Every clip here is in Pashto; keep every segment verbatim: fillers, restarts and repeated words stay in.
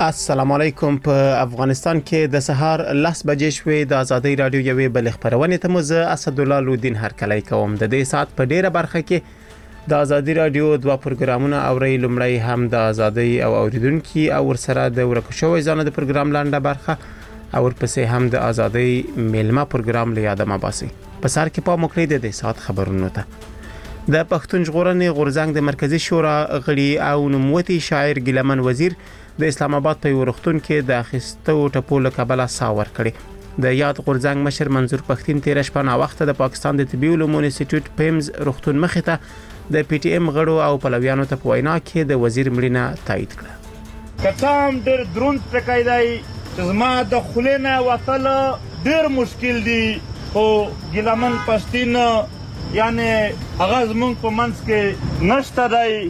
السلام علیکم. په افغانستان کې د سهار لس بجې شوې د ازادي رادیو یوې بل خبرونه ته مزه اسدالله لودین هرکلی کوم. د دې سات په ډیره برخه کې د ازادي رادیو دوه پروګرامونه اوري. لومړی هم د ازادي او اوریدونکو او ورسره د ورکشوي ځانه د پروګرام لاندې برخه او ورپسې هم د ازادي میلمه پروګرام له یاده مباسي. په سر کې په مکړې د دې سات خبرونه ته د پښتون ژغورنې غورځنګ د مرکزی شورا غړي او نوموتي شاعر ګیلمن وزیر د اسلام آباد په ورختون کې د اخیستو ټپو له کبله ساور کړي. د یاد غورځنګ مشر منظور پښتين تیر شپه نا وخت د پاکستان د طبي علومو انسټیټیوټ پیمز رختون مخته د پی ټی ایم غړو او پلویانو ته په وینا کې د وزیر مړینه تایید کړه. کتام ډېر دروند ټکایدای زما د خلینه وصل ډېر مشکل دی خو ګیلمن پښتين یعنی اغاز مونږ په منځ کې نشته دی.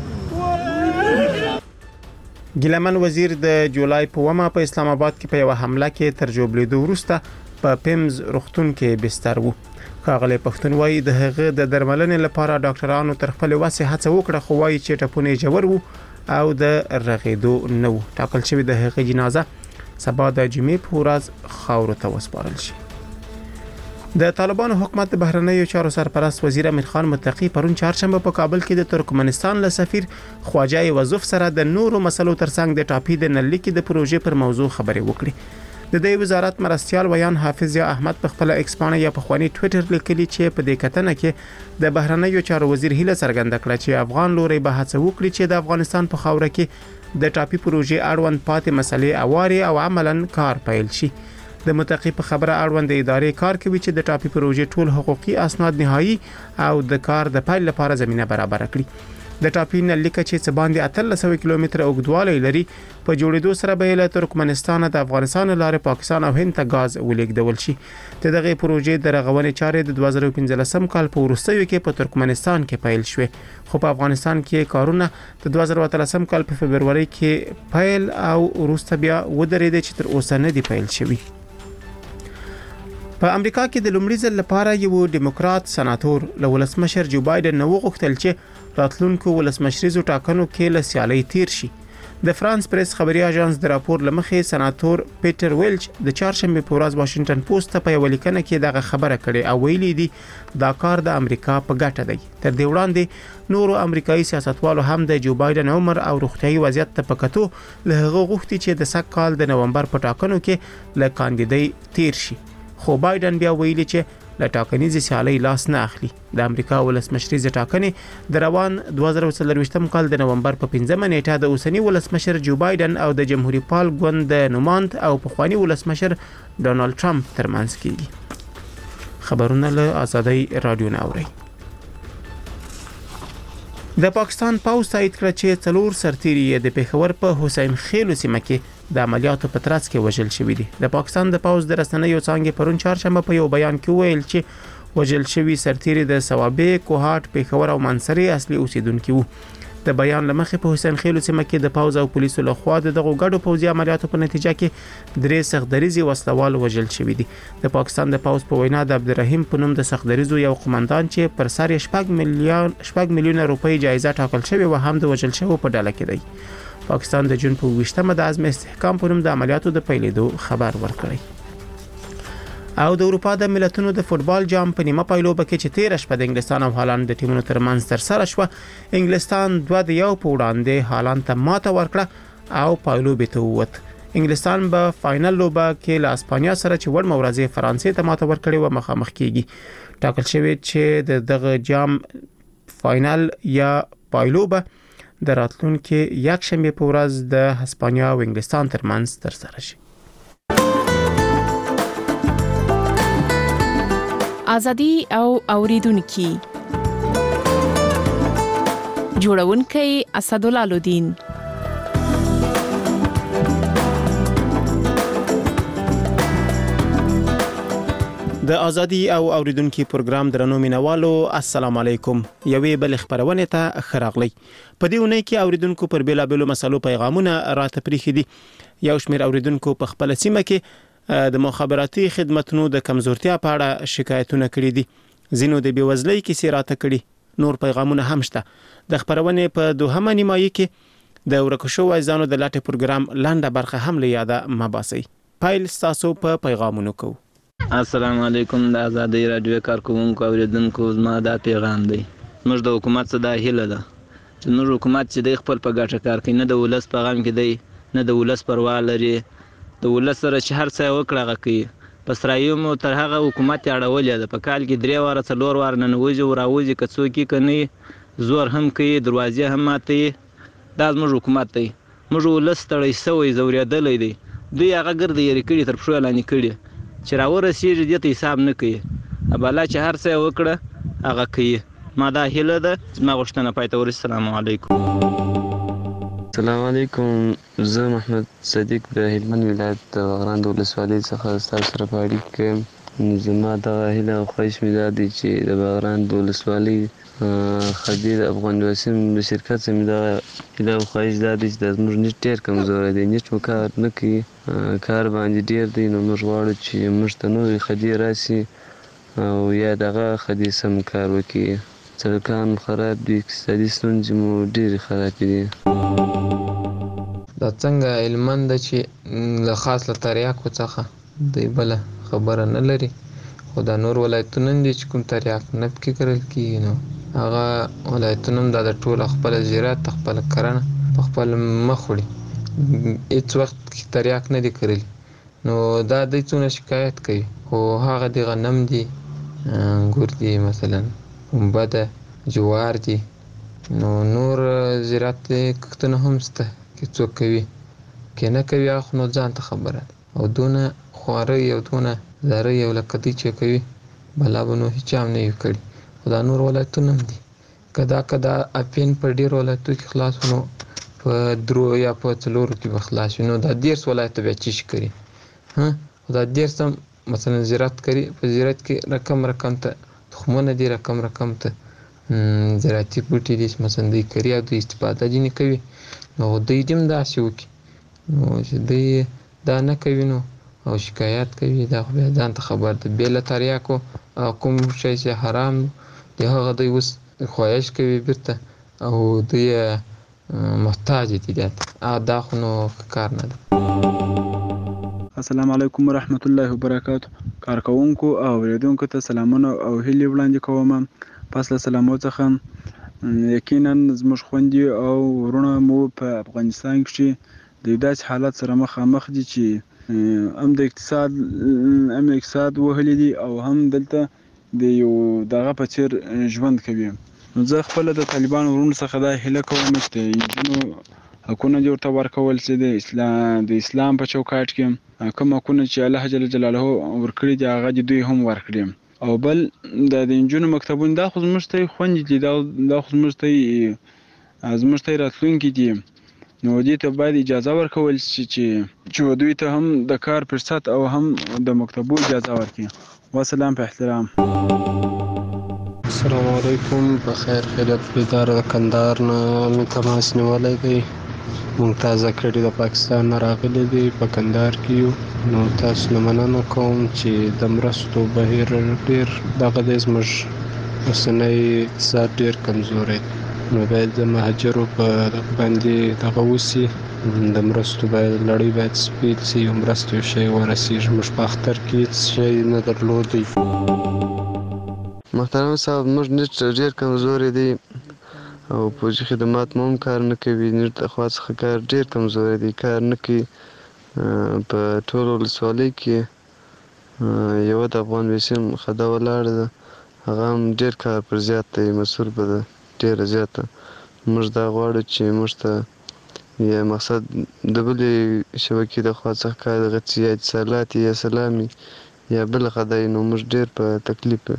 ګیلمن وزیر د جولای په ومه په اسلام آباد کې په یو حمله کې تر جوړېدو وروسته په پیمز رختون کې بستر وو. ښاغلی پښتون وایي د هغه د درملنې لپاره ډاکټرانو تر خپل وسه هڅه وکړه خو وایي چې ټپونه جوړ وو او د رغېدو نه وو. ټاکل شوی د هغه جنازه سبا د جمعې په ورځ خاورو ته وسپارل شي. د طالبانو حکومت د بهرنیو چارو سرپرست وزیر امیر خان متقی پرون چهارشنبه په کابل کې د ترکمنستان له سفیر خواجه وظف سره د نورو مسلو ترڅنګ د ټاپي د نللیکي د پروژې پر موضوع خبرې وکړي. د دې وزارت مرستيال ویان حافظ یا احمد په خپل ایکس باندې یا په خواني ټوئیټر لیکلي چې په دې کتنه کې د بهرنیو چارو وزیر هیله څرګنده کړه چې افغان لوري به هڅه وکړي چې د افغانستان په خاوره کې د ټاپي پروژې اړوند پاتې مسلې اواري او عملاً کار پیل شي. د متقی په خبره اړوند ادارې کار کوي چې د ټاپي پروژې ټول حقوقي اسناد نهایی او د کار د پیل لپاره زمينه برابر کړي. د ټاپي نلیکه چې څه باندې اتلس سوه کیلومتره اوږدوالی لري په جوړېدو سره به له ترکمنستان د افغانستان لارې پاکستان او هند ته غاز ولېږدول شي. د دغه پروژې د رغونې چارې د دوه زره پنځلسم کال په وروستیو کې په ترکمنستان کې پیل شوې خو په افغانستان کې کارونه د دوه زره اتلسم کال په فبرवरी کې پیل او وروسته بیا ودرېد چې تر اوسه نه دی پیل شوی. په امریکا کې د لومړي ځل لپاره یو ډیموکرات سناتور له ولسمشر جو بایدن نو غوښتل چې راتلونکو ولسمشریزو ټاکنو کې له سیالۍ تیر شي. د فرانس پریس خبري اژانس د راپور لمخې سناتور پیټر ویلچ د چهارشنبه په ورځ واشنگټن پوسټ ته په ولیکنه کې دغه خبره کړې او ویلي دي دا کار د امریکا په ګټه دی. تر دې وړاندې نورو امریکایي سیاستوالو هم د جو بایدن عمر او روغتيایي وضعیت ته پکتو له هغه غوښتي چې د سږ کال د نومبر په ټاکنو کې له کاندیدای تیر شي. خو بایدن بیا ویلي چې له ټاکنیزې سیالۍ لاس نه اخلي. د امریکا ولسمشریزې ټاکنې د روان دوه زره څلرویشتم کال د نومبر په پنځمه نیټه د اوسنی ولسمشر جو بایدن او د جمهوریت پال ګوند د نوماند او پخوانی ولسمشر ډونالد ټرمپ ترمنځ کیږي. خبرونه له ازادي رادیو نه اوري. د پاکستان پوځ تایید کړ چې څلور سرتیري د پیښور په حسین خیل سیمه کې د عملیاتو په ترڅ کې وژل شوی دي. د پاکستان د پوځ د رسنیو څنګه پرون چهارشنبه په یو بیان کې ویل چې وژل شوی سرتیري د سوابې، کوهاټ، پیښور او منصري اصلي اوسیدونکو وو. د بیان لمخې په حسین خیل سیمه کې د پوځ او پولیسو لخوا د دغه ګډو پوځي عملیاتو په نتیجه کې درې سختدریزي وسلوال وژل شوی دي. د پاکستان د پوځ په وینا د عبدالرحیم په نوم د سختدریزو یو قومندان چې پر سر شپږ میلیون شپږ میلیون روپۍ جایزه ټاکل شوی و هم د وژل شوی په ډله کې دی. پاکستان د جون په ویشتمه د عزم استحکام په نوم د عملیاتو د پیلېدو خبر ورکړی. او د اروپا د ملتونو د فوتبال جام په نیمه پایلوبه کې چې تیر شپه د انګلستان او هالند د ټیمونو ترمنځ تر سره شو، انګلستان دوه د یو په وړاندې هالند ته ماته ورکړه او پایلوبې ته ووت. انګلستان به فائنل لوبه کې له اسپانیا سره چې ور مورزه فرانسې ته ماته ورکړي و مخامخ کیږي. ټاکل شوی چې د دغه جام فائنل یا پایلوبه د راتلونکي یک شنبه په ورځ د اسپانیا او انګلستان ترمنځ تر سره شي. ازادي او اوریدونکو جوړونکي اسدالله لودین. د ازادي او اوریدونکو پروګرام درنو مینوالو السلام علیکم. یوې بل خبرونه ته خراغلی. په دې ونې کې اوریدونکو پر بیلابېلو مسلو پیغامونه راته پریخي دي. یو شمېر اوریدونکو په خپل سیمه کې د مخابراتي خدماتونو د کمزورتیا په اړه شکایتونه کړي دي. زینو د بیوزلۍ کې سیراته کړي. نور پیغامونه هم شته. د خبرونه په دوهمه نیمایي کې د ورکو شوو ځانو د لاټه پروګرام لاندې برخه هم له یاده مباسي پایل تاسو په پیغامونو کو. السلام علیکم د آزادۍ رادیو کارکونکو اوریدونکو زما دا پیغام دی. موږ د حکومت څخه دا هیله ده چې موږ حکومت چې د خپل په ګټه کار کوي، نه د ولس په غم کې دی، نه د ولس پروا لري. د ولس سره چې هر څه وکړه هغه کوي. په سرایمو تر هغه حکومت یې اړولې ده. په کال کې درې واره څلور واره ننوځي او راوځي، که څوک یې کوي زور هم کوي، دروازې هم ماتوي. دا زموږ حکومت دی. موږ ولس ستړی سوی ځورېدلی دی. دوی هغه ګرد یېرې کړي، تر پښو یې لاندې کړي چې راورسېږي دې ته حساب نه کوي. بالا چې هر څه یې وکړه هغه کوي. ما دا هیله ده چې ما غوښتنه پای ته ورسېږي. السلام علیکم. السلام علیکم. زه محمد صدیق د هلمند ولایت د بغران د ولسوالۍ څخه ستاسو سره په اړیکه کې یم. زما دغه هیله او خواهش مې دا دی چې د بغران د ولسوالۍ خدیر افغان وسیم د شرکت څخه مې دغه هیله او خواهش دا دی چې دا زموږ نیټ ډېر کمزوری دی. نیټ مو کار نه کوي، کار باندې ډېر دی. نو موږ غواړو چې موږ ته نورې خدیر راسي او یا دغه خدیر سم کار وکړي. سړکان خراب دي، اقتصادي ستونزې مو ډېرې خرابې دي. دا څنګه هلمند ده چې له خاص له تریاکو څخه دوی بله خبره نه لري، خو دا نور ولایتونه دي چې کوم تریاک نه پکې کرل کېږي. نو هغه ولایتونه هم دا د ټوله خپله زراعت خپله کرنه په خپل مخ وړي، هېڅ وخت تریاک نه دي کرلي. نو دا دوی څونه شکایت کوي، خو هغه د غنم دي، انګور دي، مثلا پنبه ده، جوار دي. نو نور زراعت کښتونه هم شته که څوک کوي، که نه کوي هغه خو نو ځان ته خبره ده. او دونه خوارۍ او دونه زارۍ او لکه دوی چې کوي بلا به نو هېچا هم نه وي کړي. خو دا نور ولایتونه هم دي. که دا که دا اپین په ډېرو ولایتو کې خلاص نو په درو یا په څلورو کې به خلاص وي. نو دا دېرش ولایته بیا چی شي کوي؟ خو دا دېرش هم مثلا زراعت کوي. په زراعت کې رقم رقم ته تخمونه دي، رقم رقم ته زراعتي بوټي دي چې مثلا دوی کوي او دوی استفاده ځینې کوي. نو دوی دې هم داسې وکړي. نو چې دوی دا نه کوي نو او شکایت کوي، دا خو بیا ځان ته خبر ده. بې له تریاکو کوم شی چې حرام دی هغه دوی اوس خواهش کوي بیرته او دوی محتاج دي دې ته. دا خو نو کار نه ده. السلام علیکم ورحمت الله وبرکاته. کارکونکو او اوریدونکو ته سلامونه او هیلې وړاندې کوم. پس له سلامو څخه یقینا زموږ خویندې او ورونه مو په افغانستان کې د داسې حالت سره مخامخ دي چې هم د اقتصاد هم اقتصاد وهلي دي او هم دلته د یو دغه په څیر ژوند کوي. نو زه خپله د طالبانو ورونو څخه دا هیله کوم چې د نجونو حقونه دې ورته ورکول شي. د اسلام د اسلام په چوکاټ کې کوم حقونه چې الله جل جلاله ورکړي دي هغه دې دوی هم ورکړي. او بل د د نجونو مکتبونه دا خو زموږ ته خوندې دي، دا خو زموږ ته زموږ ته راتلونکي دي. نو دې ته باید اجازه ورکول شي چې چې دوی ته هم د کار فرصت او هم د مکتبو اجازه ورکړي. وسلام په احترام. السلام علیکم. بخیر خیریت بیدار د کندهار نه مې تماس نیولی دی. مونږ تازه کړي د پاکستان نه راغلي دي، په کندهار کې یو. نو تاسو نه مننه کوم چې د مرستو بهیر ډېر دغه دی، زموږ اوسنی اقتصاد ډېر کمزوری دی. نو باید د مهاجرو په باندې دغه وسي، د مرستو باید لړۍ باید سپیل سي او مرستې یو شی ورسېږي. موږ په اختر کې هېڅ شی نه درلودی. محترم صاحب، موږ نیټ ډېر کمزوری دی او پوجي خدمات مو هم کار نه کوي. نیټ د خوا څخه کار ډېر کمزوری دی، کار نه کوي. په ټول ولسوالۍ کې یوه د افغان وسیم خده ولاړه ده، هغه هم ډېر کار پر زیات دی، مصروفه ده ډېره زیاته. موږ دا غواړو چې موږ ته یا مقصد د بلې شبکې د خوا څخه کار دغه څه یا اتصالات یا سلامي یا بله خدای. نو موږ ډېر په تکلیف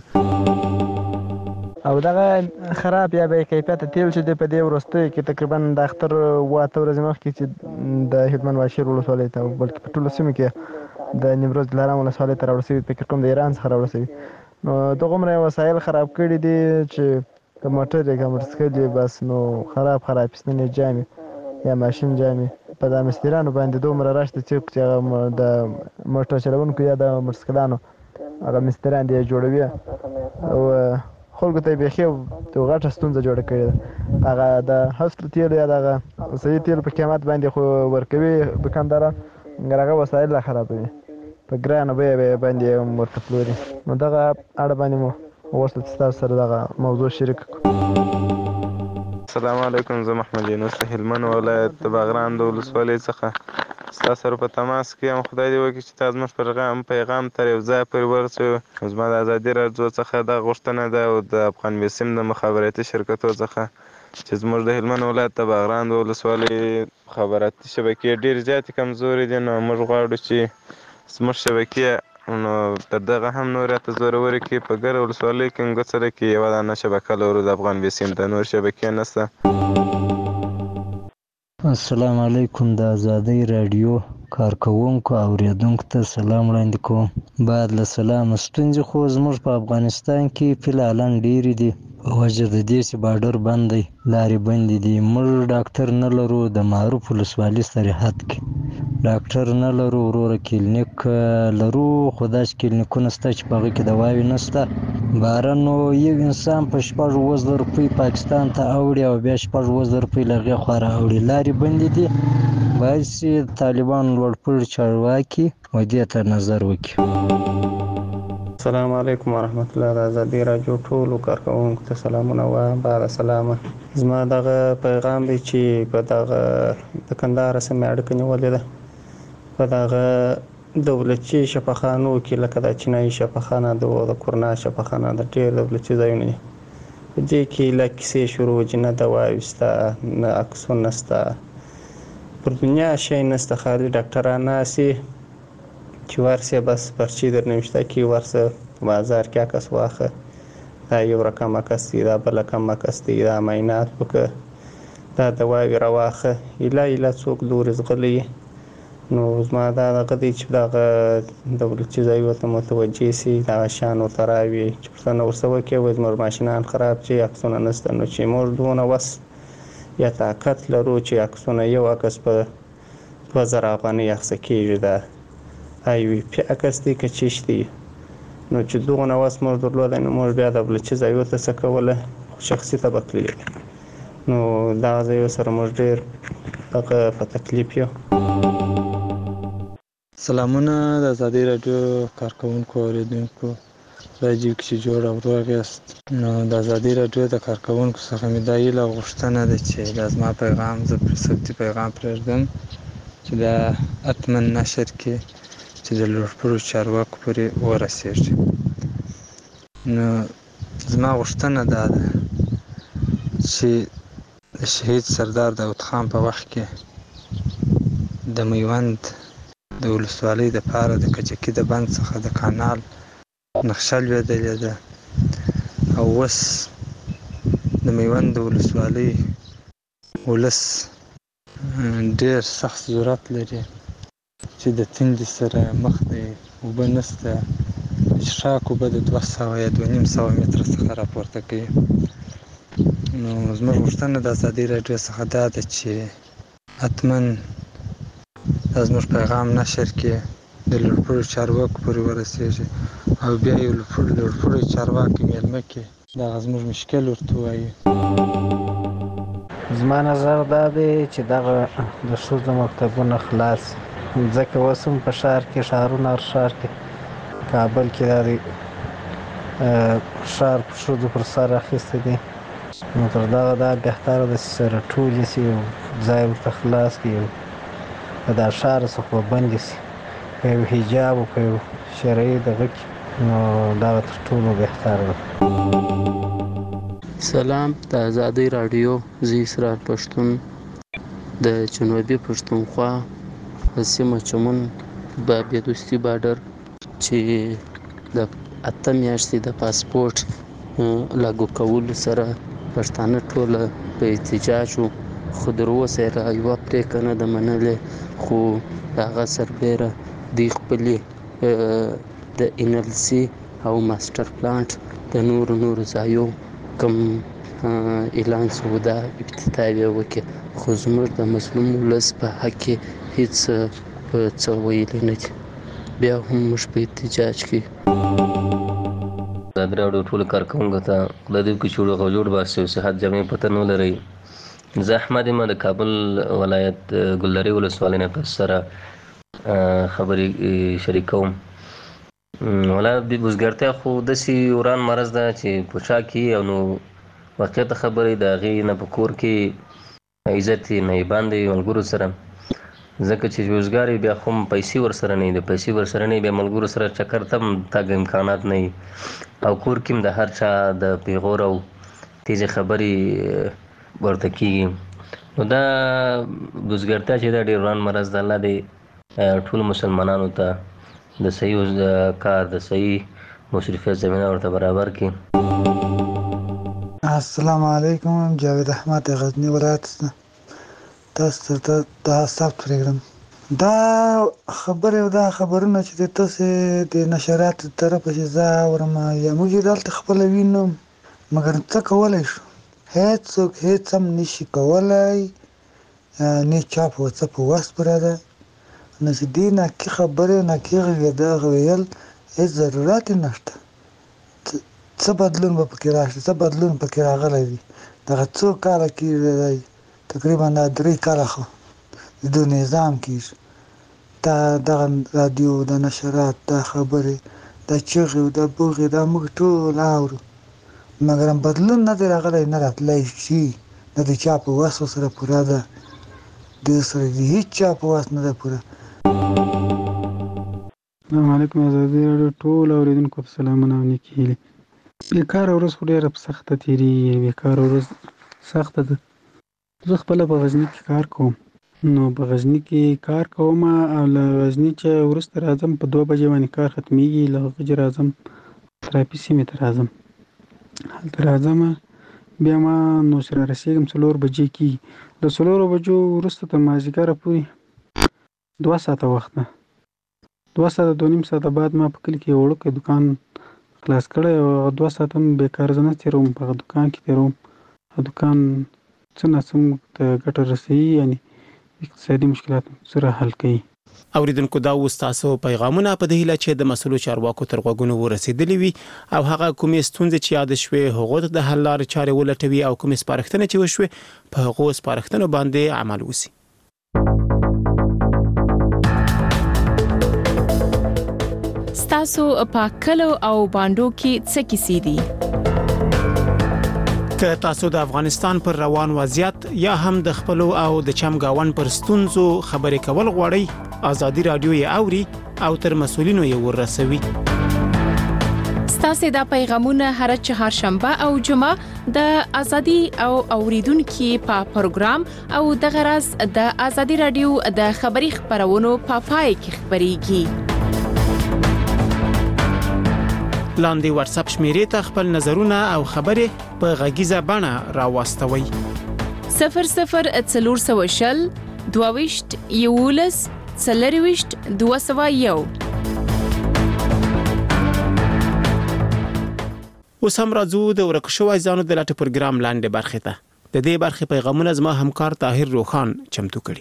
او دغه خراب یا بې کیفیته تیل چې دی په دې وروستیو کې تقریبا د اختر اوه اته ورځې مخکې چې د هلمند واشیر ولسوالۍ ته بلکې په ټولو سیمو کې د نیمروز دلارام ولسوالۍ ته راوړل شوي، فکر کوم د ایران څخه راوړل شوي. نو دغومره وسایل خراب کړي دي چې که موټر یې که موټرسایکل یې بس نو خراب خراب پستنې جامې یا ماشین جامې په دا مستریانو باندې دومره رش ده چې هغه د موټر چلونکو یا د موټرسایکلانو هغه مستریان دې جوړوي او خلکو ته یې بیخي یو غټه ستونزه جوړه کړې ده. هغه د هسکو تیلو یا دغه صحیح تیل په قیمت باندې خو ورکوي دکانداران مګر هغه وسایل لا خرابوي په ګرانه بیه باندې ورته پلوري. نو دغه اړه باندې مو وغوښتل چې تاسو سره دغه موضوع شریک کړو. السلام علیکم. زه محمد یونس د هلمند ولایت د باغران د ولسوالۍ څخه ستاسو سره په تماس کې یم. خدای دې وکړي چې تا زموږ پیغام پیغام تر یو ځای پورې ورسوي. زما د ازادي راډیو څخه دا غوښتنه ده او د افغان بیسیم د مخابراتي شرکتو څخه چې زموږ د هلمند ولایت د باغران د ولسوالۍ مخابراتي شبکې ډېرې زیاتې کمزورې دي. نو موږ غواړو چې زموږ شبکې نو تر دغه هم نور راته زورورې کړي. په ګرده ولسوالۍ کې ګوڅره کې یوه دانه شبکه لرو د افغان بیسیم، د نور شبکې نشته. السلام علیکم. د ازادۍ راډیو کارکوونکو او اوریدونکو ته سلام وړاندې کوم. بعد له سلامه، ستونزې خو زموږ په افغانستان کې فعلا ډېرې دي په وجه د دې چې بارډر بند دی، لارې بندې دي. موږ ډاکټر نه لرو د معروف ولسوالي سرحد کې ډاکټر نه لرو. وروره کلینیک لرو خو داسې کلینیکونه شته چې په هغه کې دواوې نشته. باره نو یو انسان په شپږ اووه زره روپۍ پاکستان ته اوړي او بیا شپږ اووه زره روپۍ له هغې خوا راوړي. لارې بندې دي. باید چې طالبانو لوړپوړي چارواکي و دې ته نظر وکړي. السلام علیکم ورحمت الله. د ازادي راډیو ټولو کارکوونکو ته سلامونه وایم. بعد سلامه. زما دغه پیغام دی چې په دغه د کندهار سیمې اړیکه نیولې ده په دغه دولتي شفاخانو کې، لکه د چینایي شفاخانه ده او د کورنا شفاخانه ده، ډېر دولتي ځایونه دي. په دې کې له کیسې شروع چې نه دواوې شته، نه عکسونه شته، پر دنیا شی نشته، خالي ډاکټران ناستي چې ورسې بس پرچې در نوشته کې ورسه په بازار کې عکس واخه، دا یو رقم عکس دی، دا بل رقم عکس دی، دا معاینات وکړه، دا دواوې راواخه، ایله ایله څوک لورې ځغلی. نو زما دا دغه دی چې دغه دولتي ځایونو ته متوجه سي، دغه شیان ورته راوړي چې پوښتنه ورڅه وکړي وایي زموږ ماشینان خراب چې عکسونه نشته. نو چې موږ دونه وس یا طاقت لرو چې عکسونه یو عکس په دوه زره افغانۍ اخیسته کېږي، دا آی وي پي عکس دی که چیش دی. نو چې دغه وس موږ درلودی نو موږ بیا دولتي ځایونو ته څه کوله، شخصي ته به تللي. نو دغه ځایونو سره موږ ډېر دغه په تکلیف یو. سلامونه د ازادي راډیو کارکوونکو او اوریدونکو، راډیو کې چې جوړ او روغ یاست. نو د ازادي راډیو د کارکوونکو څخه مې دا هیله او غوښتنه ده چې دا زما پیغام زه پر صوتي پیغام پرېږدم چې دا حتما نشر کې چې د لوړپوړو چارواکو پورې ورسېږي. نو زما غوښتنه دا ده چې د شهید سردار داود خان په وخت کې د میوند د ولسوالۍ دپاره د کجکي د بند څخه د کانال نقشه لوېدلې ده او اوس د میوند د ولسوالۍ ولس ډېر سخت ضرورت لري چې د تندې سره مخ دی، اوبه نشته، څښاک اوبه د دوه سوه یا دوه نیم سوه متره څخه راپورته کوي. نو زموږ غوښتنه د ازادي راډیو څخه دا ده چې حتما دا زموږ پیغام نشر کې د لوړپوړو چارواکو پورې ورسېږي او بیا یو لوړپوړی چارواکی میلمه کې دغه زموږ مشکل ورته ووایي. زما نظر دا دی چې دغه د ښځو مکتبونه خلاص، ځکه اوس هم په ښار کې ښارونه ښار کې کابل کې دا دی ښار په ښځو پر سر اخیستی دی. نو تر دغه دا بهتره ده چې سره ټولې شي، یو ځای ورته خلاص کړي، په دا ښار څخه به بندې شي په یو حجاب او په یو شرعي دغه کې. نو دغه تر ټولو بهتره ده. سلام. د ازادۍ راډیو زه اسرار پښتون د جنوبي پښتونخوا په سیمه چمن په بېدوستي بارډر چې د اته میاشتې د پاسپورټ لاګو کولو سره پښتانه ټوله په احتجاج وو، خو تر اوسه یې را یوه پرېکړه نه ده منلې. خو د هغه سربیره دوی خپلې د ان ال سي او ماسټر پلانټ د نورو نورو ځایو کوم اعلان شو دا افتتاح یې وکړي، خو زموږ د مظلوم ولس په حق کې هېڅ څه ویلي نه دي. بیا هم موږ په احتجاج کې ازادي راډیو ټولو کارکوونکو ته خدای دې وکړي چې روغ او جوړ باسي او صحت جامع پته نه ولرئ. زه احمد یم د کابل ولایت ګلدرې ولسوالۍ نه تاسو سره خبرې شریکوم. ولا د بزګرتیا خو داسې وران مرض ده چې په چا کې او نو واقعیت خبرې د هغې نه په کور کې عزت یې نایبان دی ملګرو سره، ځکه چې روزګار یې بیا خو پیسې ورسره نه وي، د پیسې ورسره نه وي بیا ملګرو سره چکر ته هم تګ امکانات نه وي، او کور کې هم د هر چا د پیغور او تیزې خبرې ورته کېږي. نو دا بزګرتیا چې دا ډېر وران مرض ده. الله دې ټولو مسلمانانو ته د صحیح کار د صحیح مصرفیت زمینه ورته برابر کړي. السلام علیکم، جاوید احمد غزنی ولایت څخه تاسو ته دا ثبت پرېږدم. دا خبرې او دا خبرونه چې تاسو د نشراتو طرفه چې زه اورم یا موږ دلته خپله وینو، مګر څه کولی شو؟ هېڅ څوک هېڅ هم نشي کولی، نه چا په څه په وس پوره ده، نو چې دې ناکي خبرې ناکي غږېدا ویل هېڅ ضرورت یې نشته. څه بدلون به پکې راشي؟ څه بدلون پکې راغلی دی؟ دغه څو کاله کېږي دی، تقریبا دا درې کاله خو د دې نظام کېږي، دا دغه رادیو، د نشرات، دا خبرې، دا چغې او دا بوغې، دا موږ ټول اورو، مګر بدلون نه دی راغلی، نه راتلی شي، نه د چا په وس ورسره پوره ده، د سره د هېڅ چا په وس نه ده پوره. السلام علیکم، ازادي راډیو ټول اورېدونکو ته سلامونه او نیکې هیلې. بیکاره ورځ خو ډېره په سخته تېرېږي، بیکاره ورځ سخته ده. زه خپله په غزني کې کار کوم، نو په غزني کې کار کوم او له غزني چې وروسته راځم په دوه بجې باندې کار ختمېږي، له هغه چې راځم ترافي سیمې ته راځم، هلته راځم بیا ما نو چې رارسېږم څلور بجې کېږي، له څلورو بجو وروسته تر مازدیګره پورې دوه ساعته وخت ده، دوه ساعته دوه نیم ساعته بعد ما په کلي کې یو وړوکی دوکان خلاص کړی او هغه دوه ساعته هم بېکاره زه نه تېروم، په هغه دوکان کې تېروم. هغه دوکان څه ناڅه موږ ته ګټه رسوي، یعنې اقتصادي مشکلات سره حل کوي. اوریدونکو دا و ستاسو پیغامونه په دې هیله چې د مسؤلو چارواکو تر غوږونو ورسېدلي وي او هغه کومې ستونزې چې یاد شوې هغو ته د حل لارې چارې ولټوي او کومې سپارښتنې چې وشوې په هغو سپارښتنو باندې عمل وشي. ستاسو په کلو او باندو کې څه کیسې دي؟ که تاسو د افغانستان پر روان وضعیت یا هم د خپلو او د چمګاون پر ستونزو خبرې کول غواړئ، ازادي رادیو یې اوري او تر مسؤلینو یې ورسوي. ستاسو دا پیغامونه هر چهارشنبه او جمعه د ازادي او اوریدونکو په پروګرام او د غرض د ازادي رادیو د خبري خبرونو په پای کې خبريږي. لاندې واتس اپ شمیرې ته خپل نظرونه او خبرې په غږیزه بڼه راوستوئ. صفر صفر څلور سوه شل دوه ویشت یولس څلور ویشت دوه سوه یو. اوس هم راځو د ورک شوی ځانو د لټ پروګرام لاندې برخې ته. د دې برخې پیغامونه زما همکار طاهر روخان چمتو کړي.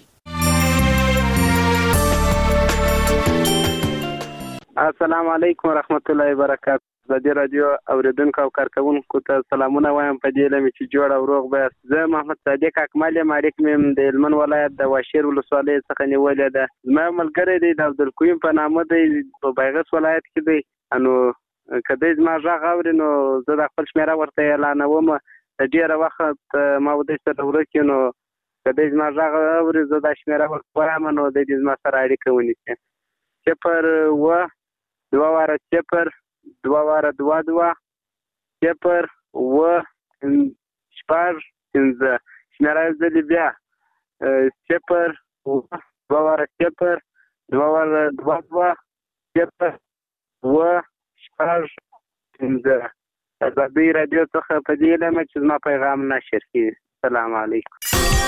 السلام علیکم ورحمت الله وبرکاته. ازادي رادیو اوریدونکو او کارکونکو ته سلامونه وایم په دې لمه چې جوړ او روغ به. زه محمد صادق اکمل یم، اړیک مې د هلمند ولایت د واشیر ولسوالۍ څخه نیولې ده. زما ملګری دی د عبدالقیوم په نامه دی، په بیغس ولایت کې دی. نو کله زما غږ اوري نو زه د خپل شمیره ورته اعلانوم، د ډیره وخت ما ودې سره ورکې، نو کله زما غږ اوري زه د شمیره ورته وایم نو د دې زما سره اړیکه ونیسي. صفر و دوه واره صفر دوه واره دوه دوه صفر و شپږ پنځه. شمیره ځلې بیا صفر و دوه واره صفر دوه واره دوه دوه صفر و شپږ پنځه. ازادي رادیو څخه په دې لمه چې زما پیغام نشر کړي. السلام علیکم.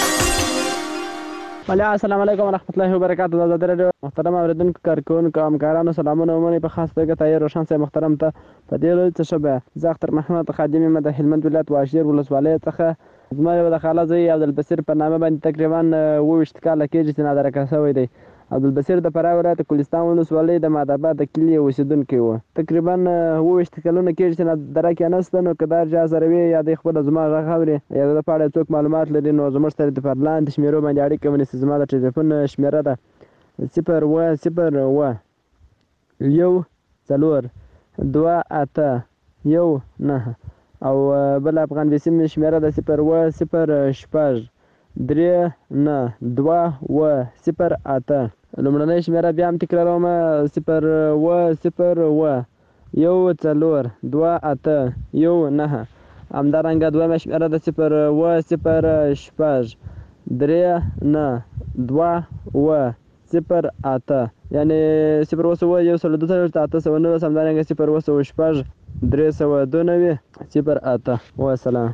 السلام علیکم ورحمت الله وبرکاته. د ازادي رادیو محترم اوریدونکو کارکونکو همکارانو سلامونه ومني. په خاص توګه طاهر روشن صاحب محترم ته په دې لوی څه شبه زه اختر محمد خادم یم د هلمند ولایت واشیر ولسوالۍ څخه. زما یو د خاله زوی عبدالبصیر په نامه باندې تقریبا اووه ویشت کاله کېږي چې نادرکه شوی دی عبدالبصیر د فراه ولایت کوهستان ولسوالۍ د مادآباد د کلي اوسېدونکی و. تقریبا اوه ویشت کلونه کېږي چې نادره کې نسته، نو که دا چا سره وي یا دی خپله زما غږ اوري یا د ده په اړه څوک معلومات لري نو زموږ سره د پر لاندې شمېرو باندې اړیکه ونیسي. زما د ټلیفون شمېره ده صفر اوه صفر اوه یو څلور دوه اته یو نهه او بل افغان بیسیم شمېره ده صفر اوه صفر شپږ درې نه دوه اوه صفر اته. لومړنۍ شمېره بیا هم تکراروم صفر اوه صفر اوه یو څلور دوه اته یو نهه. همدارنګه دویمه شمېره ده صفر اوه صفر شپږ درې نه دوه اوه صفر اته، یعنې صفر اوه سوه یو سل دوه څلوېښت اته سوه نولس. همدارنګه صفر اوه سوه شپږ درې سوه دوه نوي صفر اته. وسلام.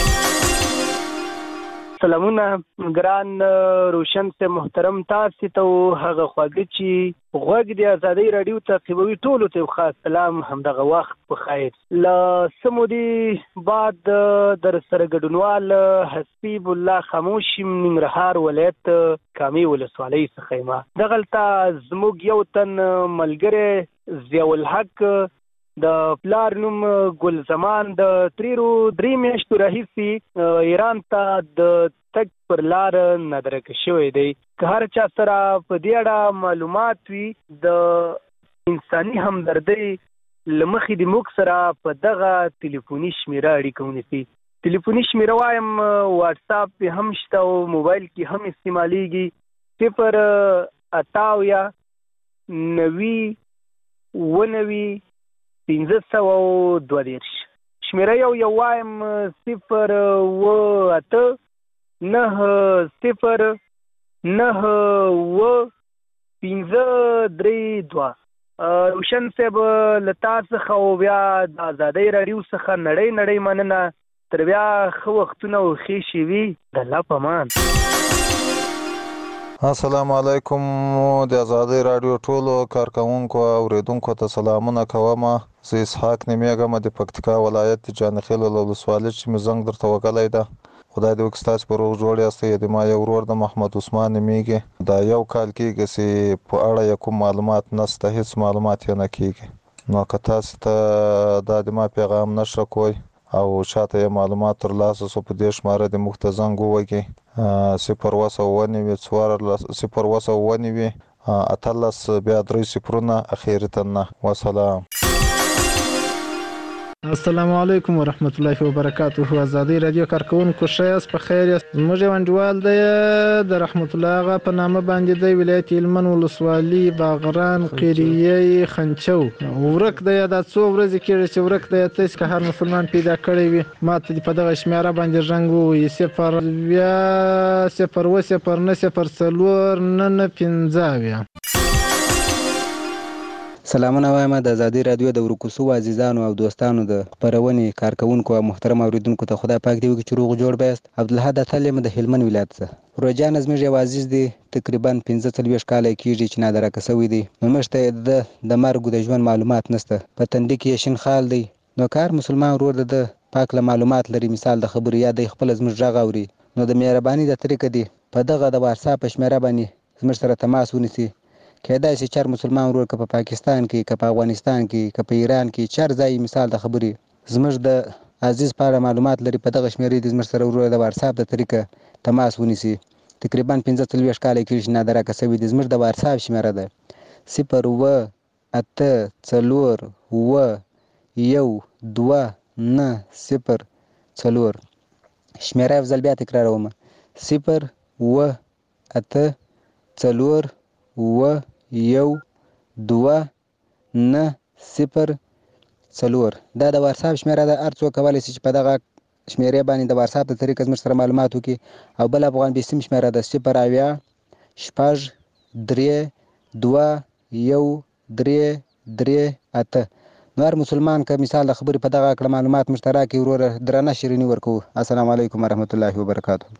سلامونه ګران روشن سے محترم، تاسې ته هغه خواږه چې غوږ د ازادۍ راډیو تعقیبوي ټولو ته یو خاص سلام همدغه وخت په خیر. له څه مودې بعد در سره ګډونوال حسیب الله خاموشي ننګرهار ولایت کامې ولسوالۍ څخه یم. دغلته زموږ یو تن ملګری ضیاءالحق د پلار نوم ګل زمان د تیرو درې میاشتو راهیسې ایران ته د تګ پر لار نادرکه شوی دی. که هر چا سره په دې اړه معلومات وي د انساني همدردۍ له مخې د موږ سره په دغه تلیفوني شمېره اړیکه ونیسي. تلیفوني شمېره وایم واټساپ پې هم شته او موبایل کې هم استعمالیږي. صفر اته اویا نوي اووه نوي پنځه سوه او دوه دېرش. شمېره یو یو وایم صفر اوه اته نهه صفر نهه اوه پنځه درې دوه. روشن صاحب له تا څخه او بیا د ازادۍ راډیو څخه نړۍ نړۍ مننه. تر بیا ښه وختونه او ښې شېبې د الله په امان. السلام علیکم. د ازادۍ راډیو ټولو کارکوونکو او اوریدونکو ته سلامونه کوم. زه اسحاق نومیږم د پکتیکا ولایت د جانخیل ولسوالۍ چې مې زنګ درته وکړی ده. خدای دې وکړي ستاسې په روغ جوړ یاستئ. د ما یو ورور د محمد عثمان نومیږي. دا یو کال کېږي چې په اړه یې کوم معلومات نشته، هېڅ معلومات یې نه کېږي. نو که تاسې ته دا د ما پیغام نشره کوئ او چاته یې معلومات ترلاسه سو په دې شماره د موږ ته زنګ ووهئ صفر اوه سوه اووه نوي څوارلس صفر اوه سوه اووه نوي اتلس بیا درې صفرونه اخري تنه. وسلام. السلام علیکم ورحمت الله وبرکاته. ازادۍ راډیو کارکوونکو ښه یاست؟ په خیر یاست؟ زموږ یو انډیوال دی د رحمت الله اغا په نامه باندې دی، ولایت هلمند ولسوالي باغران قریه خنچو. ورک دی دا څو ورځې کېږي چې ورک دی. تاسې که هر مسلمان پیدا کړی وي ما ته په دغه شمېره باندې زنګ ووهئ صفر اویا صفر اوه صفر نه صفر څلور نه نه پنځه اویا. سلامونه وایم د ازادۍ راډیو د ورکوسو عزیزانو او دوستانو د خپرونې کارکوونکو او محترم اوریدونکو ته خدای پاک دې وکړي چې روغ جوړ به یاست. عبدالحد اتل یم د هلمند ولایت څخه. روجان زموږ یو عزیز دی، تقریبا پنځه څلوېښت کاله کېږي چې نادرکه شوی دی. نو موږ ته د د مرګ د ژوند معلومات نشته. په تندي کې یې شین خال دی. نو که هر مسلمان ورور د ده پاک له معلومات لري، مثال د خبرو یا دی خپله زموږ غږ اوري، نو د مهرباني د طریقه دی په دغه د واتساپ په شمېره باندې زموږ سره تماس ونیسي. کېدای شي چار مسلمان ورور که په پاکستان کې که په افغانستان کې که په ایران کې چار ځای مثال د خبرې زموږ د عزیز په اړه معلومات لري، په دغه شمېرې دې زموږ سره ورور د واتساپ د طریقه تماس ونیسي. تقریبا پنځه څلوېښت کاله کېږي چې نادرکه شوي دي. زموږ د واتساپ شمېره ده صفر اوه اته څلور اوه یو دوه نه صفر څلور. شمېره یو ځل بیا تکراروم صفر اوه اته څلور اوه یو دوه نه صفر څلور. دا د واتساپ شمېره ده. هر څوک کولی شي چې په دغه شمېرې باندې د واتساپ د طریقه زموږ سره معلومات وکړي. او بل افغان بیسیم شمېره ده صفر اویا شپږ درې دوه یو درې درې اته. نو هر مسلمان که مثال د خبرې په دغه کړه معلومات موږ ته راکړي وروره درنه شیریني ورکوو. السلام علیکم ورحمت الله وبرکاته.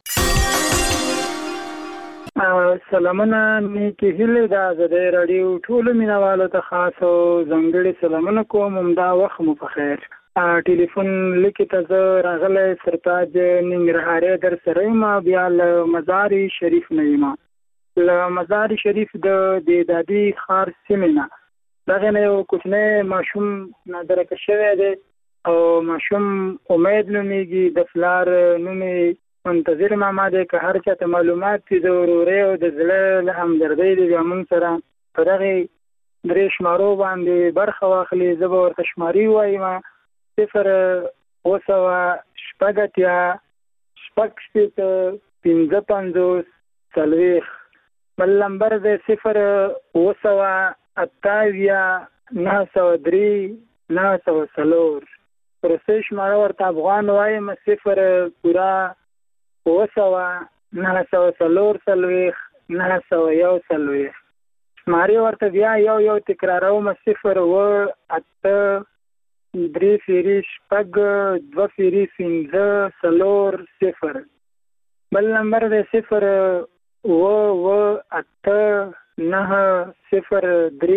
سلامونه نیکې هیلې د ازادۍ راډیو ټولو مینوالو ته خاص او ځانګړي سلامونه کوم. همدا وخت مو په خیر. ټلیفون لیکې ته زه راغلی سرتاج ننګرهارۍ در سره یم، بیا له مزار شریف نه یم. له مزار شریف د دادي ښار سیمې نه. دغه نه یو کوچنی ماشوم نادرکه شوی دی او ماشوم امید نومیږي، د پلار نوم یې منتظر ماما دی. که هر چاته معلومات دي د ورورۍ او د زړه له همدردۍ دي بیا موږ سره په دغې درې شمارو باندې برخه واخلي. زه به ورته شماري ووایم: صفر اوه سوه شپږ اتیا شپږ شپېته پنځه پنځوس څلوېښت. بل نمبر دی صفر اوه سوه اته اویا نهه سوه درې نهه سوه څلور. وروستۍ شماره ورته افغان وایم: صفر پوره اوه سوه نهه سوه څلور څلوېښت نهه سوه یو څلوېښت. شمارې ورته بیا یو یو تکراروم: صفر اوه اته درې فیري شپږ دوه فیري پنځه څلور صفر. بل نمبر دی صفر اوه اوه اته نهه صفر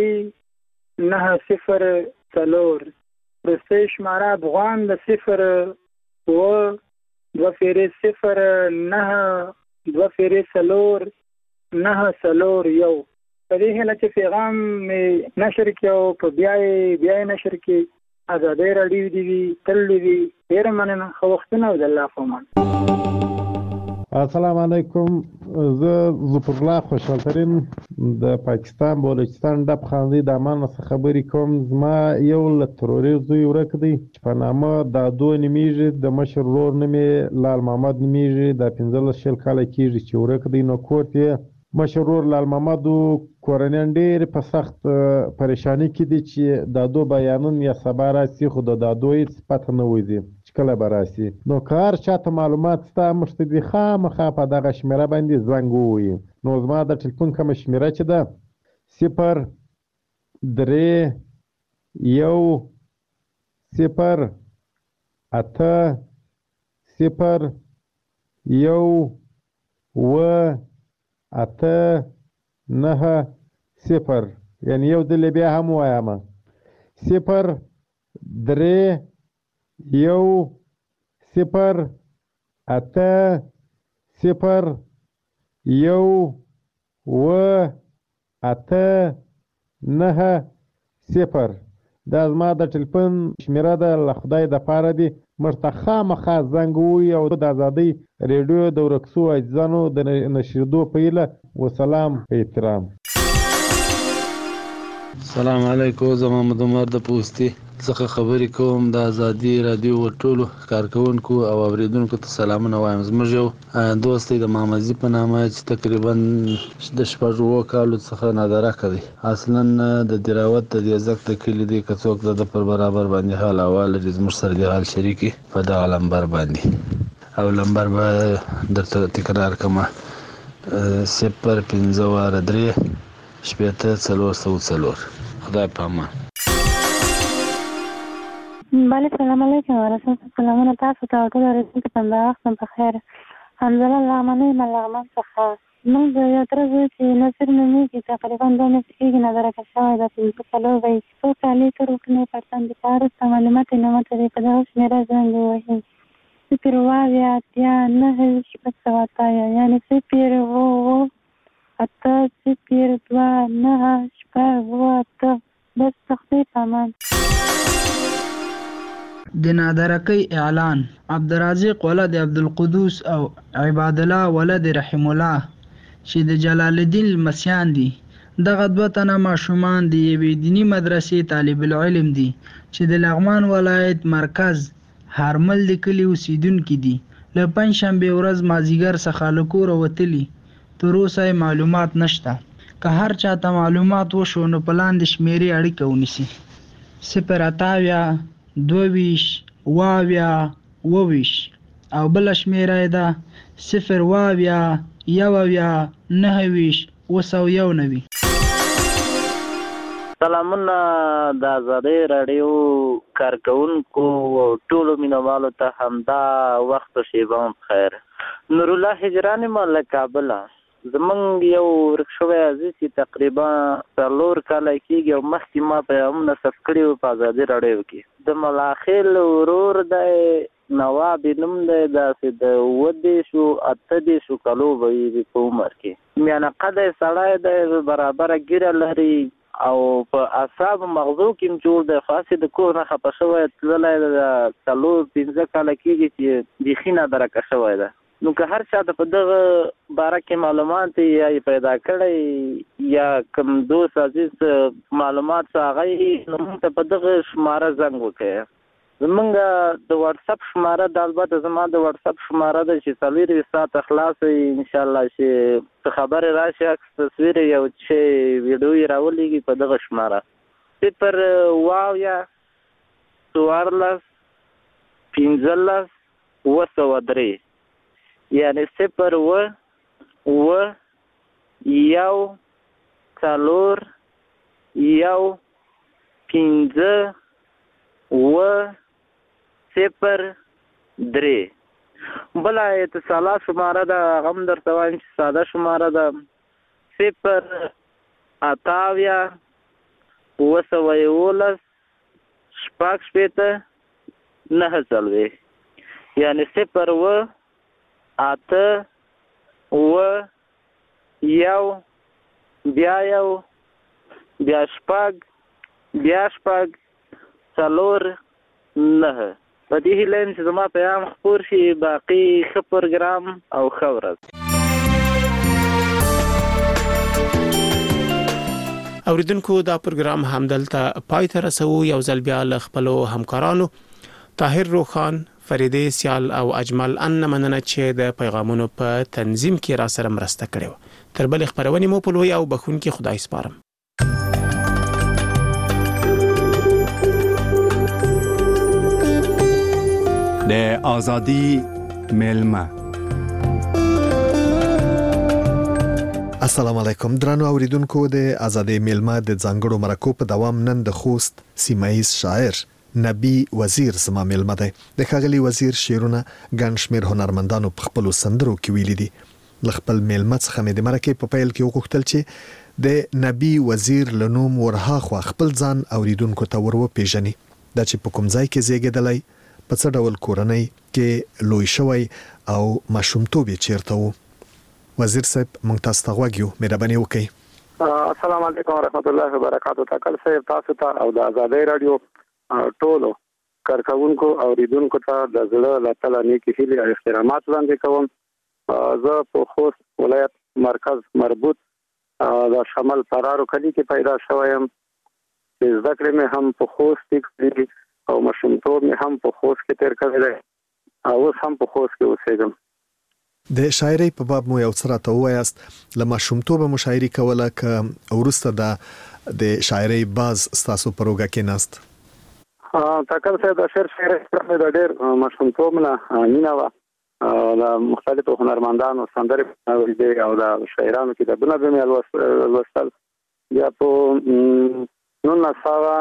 درې نهه صفر څلور. وروستۍ شماره افغان د صفر اوه دوه فیرې صفر نهه دوه فیرې څلور نهه څلور یو. په دې هیله چې پیغام مې نشر کړي او په بیا یې بیا یې نشر کړي. ازادۍ راډیو دې وي، تل دې وي. ډېره مننه، ښه وختونه او د الله په امان. السلام علیکم. زه ظفر الله خوشحال ترین د پاکستان بلوچستان ډب خاندي د امان څخه خبرې کوم. زما یو له تروريست زوی ورک دی چې په نامه دادو نومیږي، د مشر ورور نوم یې لال محمد نومیږي. د پنځلس شل کاله کېږي چې ورک دی. نو کور یې مشر ورور لال محمد کورنیان ډېر په سخت پریشانی کې دي چې دادو بیانون یا سبا راسي، خو د دادو هېڅ پته نه وځي چې کله به راسي. نو که هر چاته معلومات ستا موږ ته دې خامخا په دغه شمېره باندې زنګ ووهي. نو زما د ټلیفون کومه شمېره چې ده صفر درې یو صفر اته صفر یو اوه اته نهه صفر. یعنی یو ځل بیا هم وایم: صفر درې یو صفر اته صفر یو اوه اته نهه صفر. دا زما د ټلیفون شمېره ده. له خدای دپاره دې موږ ته خامخا زنګ ووهي او د ازادۍ ریډیو د ورک سوو عزیزانو د نشریدو په هیله. وسلام، په احترام. السلام علیکم. زه محمد عمر د پوستي څخه خبرې کوم. د ازادي راډیو ټولو کارکوونکو او اوریدونکو ته سلامونه وایم. زموږ یو دوست دی د محمد زی په نامه چې تقریبا د شپږ اووه کالو څخه نادرکه دی. اصلا د دراوت د دیزک د کلي دی. که څوک د پر برابر باندې حال احوال لري زموږ سره د حال شریکي په دغه لمبر باندې، او لمبر به درته تکرار کړم: صفر پنځه واره درې شپېته څلور سوه څلور. خدای په امان. بله، سلام علیکم ورحمت سلامونه تاسو ته او ټول اورېدونکو ته. همدا وخت هم بخیر. حمزله لغمنۍ له لغمان څخه. موږ د یو تره زوی چې نصیر نومیږي تقریبا دوه میاشتې کېږي نادرکه شوی ده. پنځه څلور به یې څو کالې تر وکنۍ پرسن د په وروسته معلومات یې نه ماته دی. په دغه شمېره زنګ ووهي: صفر اووه اویا اتیا نهه شپږ سوه اتیا. یعنې صفر اووه اووه اته صفر دوه نهه شپږ اووه اته. بس سختۍ په امان. د نادرکۍ اعلان: عبدالرازق ولد عبدالقدوس او عباد الله ولد رحم الله چې د جلال الدین لمسیان دي. دغه دوه تنه ماشومان د یوې دیني مدرسې طالب العلم دي چې د لغمان ولایت مرکز هارمل د کلي اوسیدونکي دي. له پنجشنبې ورځ مازدیګر څخه له کوره وتلي. تر اوسه معلومات نشته. که هر چاته معلومات وشو نو په لاندې شمېرې اړیکه ونیسي: صفر اته اویا دوه ویشت اوه اویا اوه ویشت. او بله شمېره یې ده صفر اوه اویا یو اویا نهه ویشت اوه سوه یو نوي. سلامونه د ازادۍ راډیو کارکوونکو او ټولو مینوالو ته همدا وخت و شیبه هم خیر. نورالله هجران یم له کابله. زمونږ یو ورک شوی عزیز چې تقریبا څلور کاله کېږي او مخکې ما پیغامونه ثبت کړي وو په ازادي راډیو کې. د ملاخیل ورور دی نواب نوم دی داسې د اووه دېرشو اته دېرشو کالو به وي په عمر کې میانه قده سړی دی برابره ګیره لري او په اعصابو مغزو کې هم جوړ دی خاصې د کور نه خفه شوی تللی د څلور پنځه کاله کېږي چې بیخي نادرکه شوی ده نو که هر چا د په دغه باره کې معلومات یا یې پیدا کړی یا کوم دوست عزیز معلومات څه هغه یې نو موږ ته په دغه شماره زنګ وکړئ زمونږ د واتساپ شماره د البته زما د واتساپ شماره ده چې څلورویشت ساعته خلاصه وي انشاءالله چې څه خبرې راشي عکس تصویر یو چې ویډیو یې راولېږي په دغه شماره صفر واو یا څوارلس پنځلس اووه سوه درې یعنې صفر اووه اووه یو څلور یو پنځه اووه صفر درې بله اتصالات شماره ده هغه هم درته وایم چې ساده شماره ده صفر اته اویا اووه سوه یولس شپږ شپېته نهه څلوېښت یعنې صفر اووه اته اووه یو بیا یو بیا شپږ بیا شپږ څلور نهه په دې هیله یم چې زما پیغام خپور شي باقي ښه پروګرام او ښه ورځ اوریدونکو دا پروګرام همدلته پای ته رسو یو ځل بیا له خپلو همکارانو طاهر روخان فریدې سیال او اجمل ان مننه چې د پیغامونو په تنظیم کې را سره مرسته کړې تر بل خبرونه مو په لوی او بخونکي خدای سپارم د ازادي ملما السلام علیکم درنو اوریدونکو د ازادي ملما د ځانګړو مرکو په دوام نن د خوست سیمایي شاعر نبی وزیر زما ملما دی د خغلی وزیر شعرونه ګڼ شمېر هنرمندانو په خپل سندرو کې ویلي دي لخپل ملما څخه مې د مرکې په پیل کې وغوښتل چې د نبی وزیر لنوم ورها خو خپل ځان اوریدونکو ته ورو پیژني د چې په کوم ځای کې زیږیدلی په څه ډول کورنۍ کې لوی شوی او ماشومتوب یې چیرته وو وزیر صاحب مونږ تاسو ته غواړو مهرباني وکړئ السلام علیکم ورحمت الله وبرکاتہ تکل صاحب تاسو ته او د آزادۍ رادیو ټولو کارکونکو او اوریدونکو ته د زړه له تله نیکی هیلې او احترامات وړاندې کوم زه په خوست ولایت مرکز مربوط د شمال فرارو کلی کې پیدا شوم زده کړې مې هم په خوست کې او ماشومتوب مې هم په خوست کې تیر کړی دی او اوس هم په خوست کې اوسېږم د شاعرۍ په باب مو یو څه راته ووایاست له ماشومتوبه مو شاعري کوله که وروسته د شاعرۍ باز ستاسو په روږه کې ناست تکل صاحب د شعر شاعرۍ مې د ډېر ماشومتوب نه مینه وه د مختلفو هنرمندانو سندرې اورېدې او د شاعرانو کتابونه به مې لوستل بیا په نولس سوه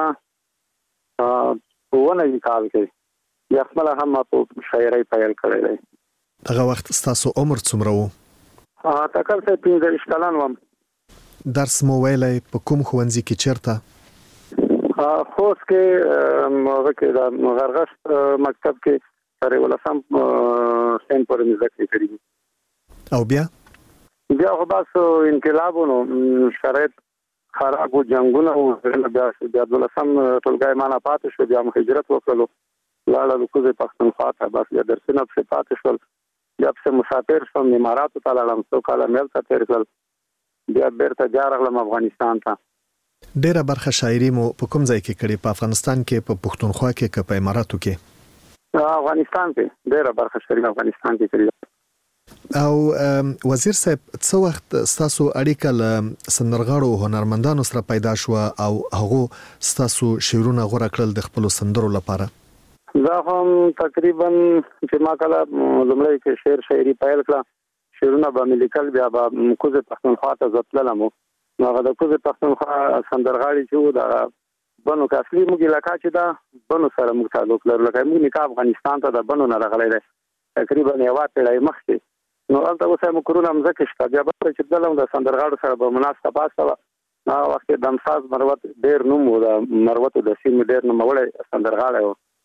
په اووه کال کې بیا خپله هم په شاعرۍ پیل کړی دی هغه وخت ستاسو عمر څومره و؟ تکل صاحب پنځه ویشت کلن وم درس مو ویلی په کوم ښوونځي کې چیرته؟ خوست کې هغه کې د غرغشت مکتب کې تر یولسم سین پورې مې زده کړې کړي دي او بیا؟ بیا خو بس انقلابونو شرایط خراب و جنګونه و بیا بیا دولسم ټولګی مانه پاتې شو بیا م هجرت وکړلو لاړه کوزې پښتونخوا ته بس بیا درسونه پسې پاتې شول بیا پسې مسافر شوم اماراتو ته لاړم څو کاله مې هلته تېر کړل بیا بیرته بیا راغلم افغانستان ته ډېره برخه شاعري مو په کوم ځای کې کړې په افغانستان کې په پښتونخوا کې که په اماراتو کې؟ افغانستان کې ډېره برخه شاعري افغانستان کې کړې او وزیر صاحب څه وخت ستاسو اړیکه له سندرغاړو هنرمندانو سره پیدا شوه او هغه ستاسو شعرونه غوره کړل د خپلو سندرو لپاره؟ دا هم تقریبا چې ما کله لومړی کې شعر شاعري پیل کړه شعرونه به مې لیکل بیا به کوزې پښتونخوا ته زه تللم نو هغه د کوزې پښتونخوا سندرغاړي چې وو د بنو که اصلي موږ علاقه چې ده بنو سره موږ تعلق لرو لکه موږ نکاح افغانستان ته د بنو نه راغلی دی تقریبا یوه پېړۍ مخکې نو هلته اوس هم کورونه مځکې شته بیا به چې تللم د سندرغاړو سره به مناسبه پاسته وه هغه وخت دمساز مروت ډېر نوم و د مروتو د سیمې ډېر نوموړی سندرغاړی و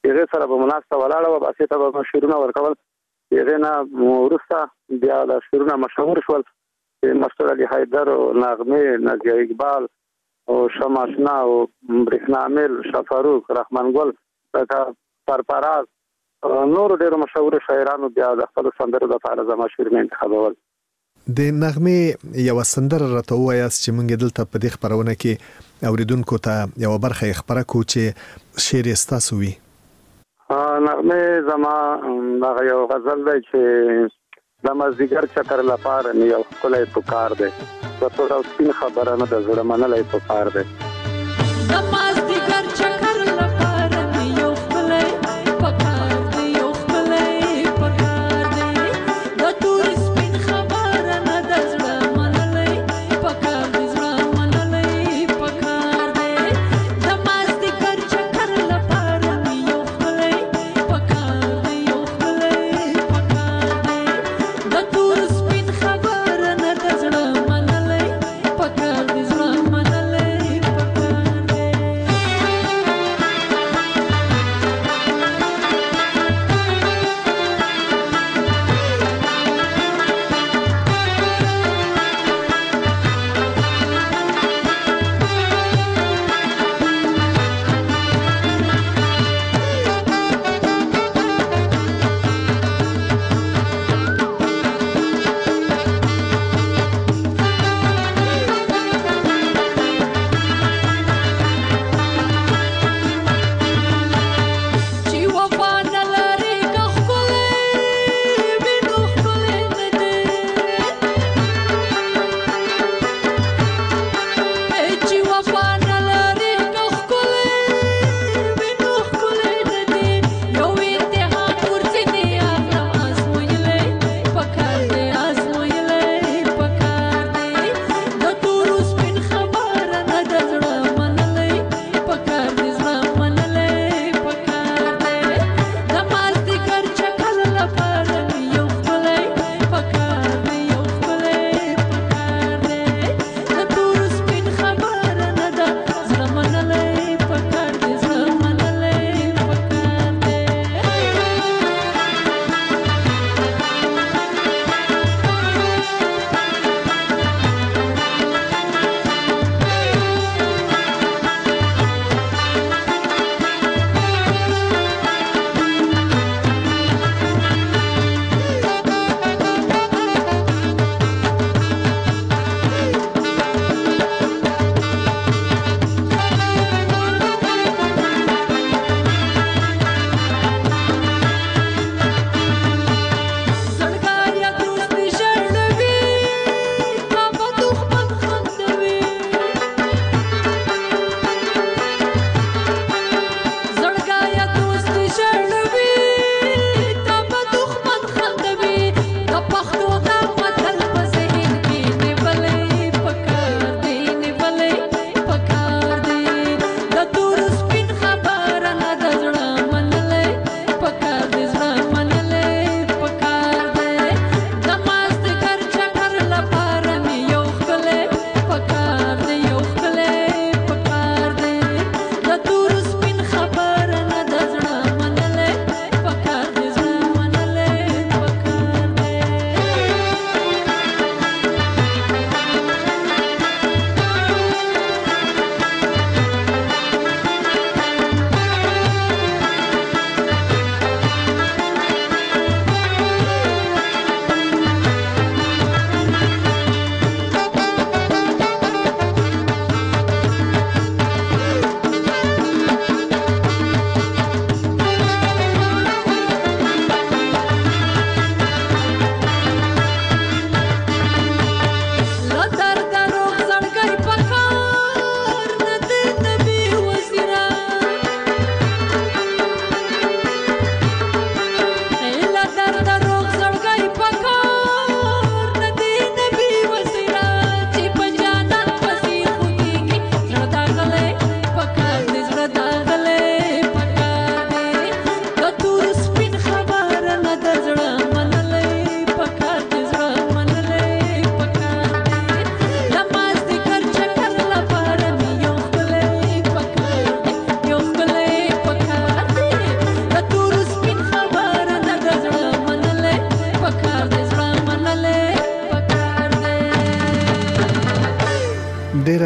هغه سره به مناسبه ولاړه و باسي ته به شیرونه ورکول هغه نه ورسته بیا د شیرونه مشهور شول مستر علي حیدر او نغمه نازیه اقبال او شماشنا او برېښنامل شفاروق رحمان ګل لکه پرپراز نور ډېر مشهور شاعرانو بیا د خپل سندرو لپاره زما شیرونه انتخابول د نغمه یو سندره راته وایاست چې مونږ دلته په دې خبرونه کې اوریدونکو ته یو برخه خبره کو چې شعر استاسو وي نغمه زما دا یو غزل دی چې د مازدیګر چکر لپاره نه یو کولای پکار دی په ټول او سپین خبره نه د زړه منلای پکار دی د مازدیګر چکر لپاره نه یو کولای پکار دی یو کولای پکار دی د ټول سپین خبره نه د زړه منلای پکار دی زړه منلای پکار دی د مازدیګر چکر لپاره نه یو کولای پکار دی یو کولای پکار دی د ټول سپین خبره نه د زړه منلای پکار دی زړه منلای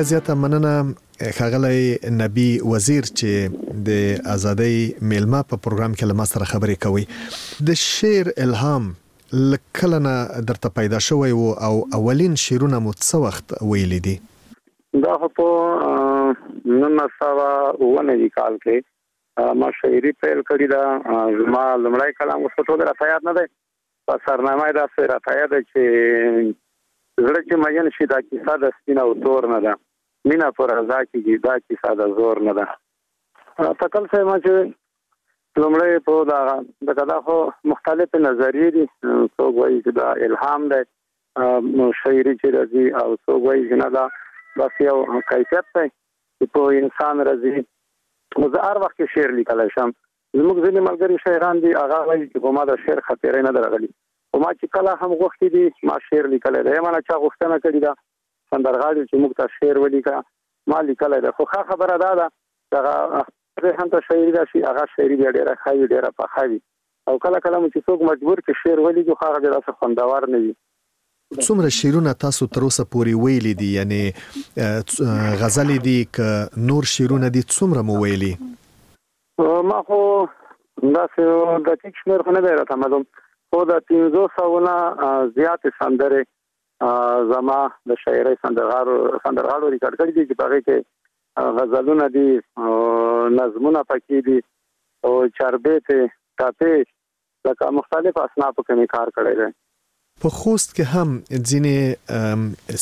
ډیره زیاته مننه ښاغلی نبی وزیر چې د ازادۍ میلمه په پروګرام کې له ما سره خبرې کوي. د شعر الهام لکله نه درته پیدا شوی و او اولین شعرونه مو څه وخت ویلي دي؟ دا خو په نولس سوه اووه نوي کال کې ما شاعري پیل کړې ده. زما لومړی کلام اوس په ټوله راته یاد نه دی، په سرنامه یې داسې راته یاد ده چې زړه چې مین شي دا کیسه د سپین او تور نه ده، مینه پر رضا کېږي دا کیسه د زور نه ده. تکل صاحب ما چې لومړی په دغه دغه دا خو مختلفې نظریې دي، څوک وایي چې دا الهام دی شاعري چې راځي، او څوک وایي چې نه دا بس یو کیفیت دی چې په انسان راځي. زه هر وخت کې شعر لیکلی شم. زموږ ځینې ملګري شاعران دي هغه وایي چې په ما د شعر خاطرې نه ده راغلي، خو ما چې کله هم غوښتي دي ما شعر لیکلی دی. ما نه چا غوښتنه کړې ده سندرغاړي چې موږ ته شعر ولیکه، ما لیکلی دی. خو ښه خبره دا ده چې هغه هم ته شاعري راشي، هغه شاعري بیا ډېره ښه وي، ډېره پخه وي، او کله کله مو چې څوک مجبور کړي شعر ولیکي خو هغه داسې خوندور نه وي. څومره شعرونه تاسو تر اوسه پورې ویلي دي؟ یعنی غزلې دي که نور شعرونه دي څومره مو ویلي؟ ما خو داسې دقیق شمېر خو نه دی راته معلوم، خو د پنځو سوو نه زیاتې سندرې زما د شاعرۍ سندرغاړو سندرغاړو ریکارډ کړي دي چې په هغې کې غزلونه دي، نظمونه پکې دي، او چاربیتې، ټاپې، لکه مختلف اصنافو کې مې کار کړی دی. په خوست کې هم ځینې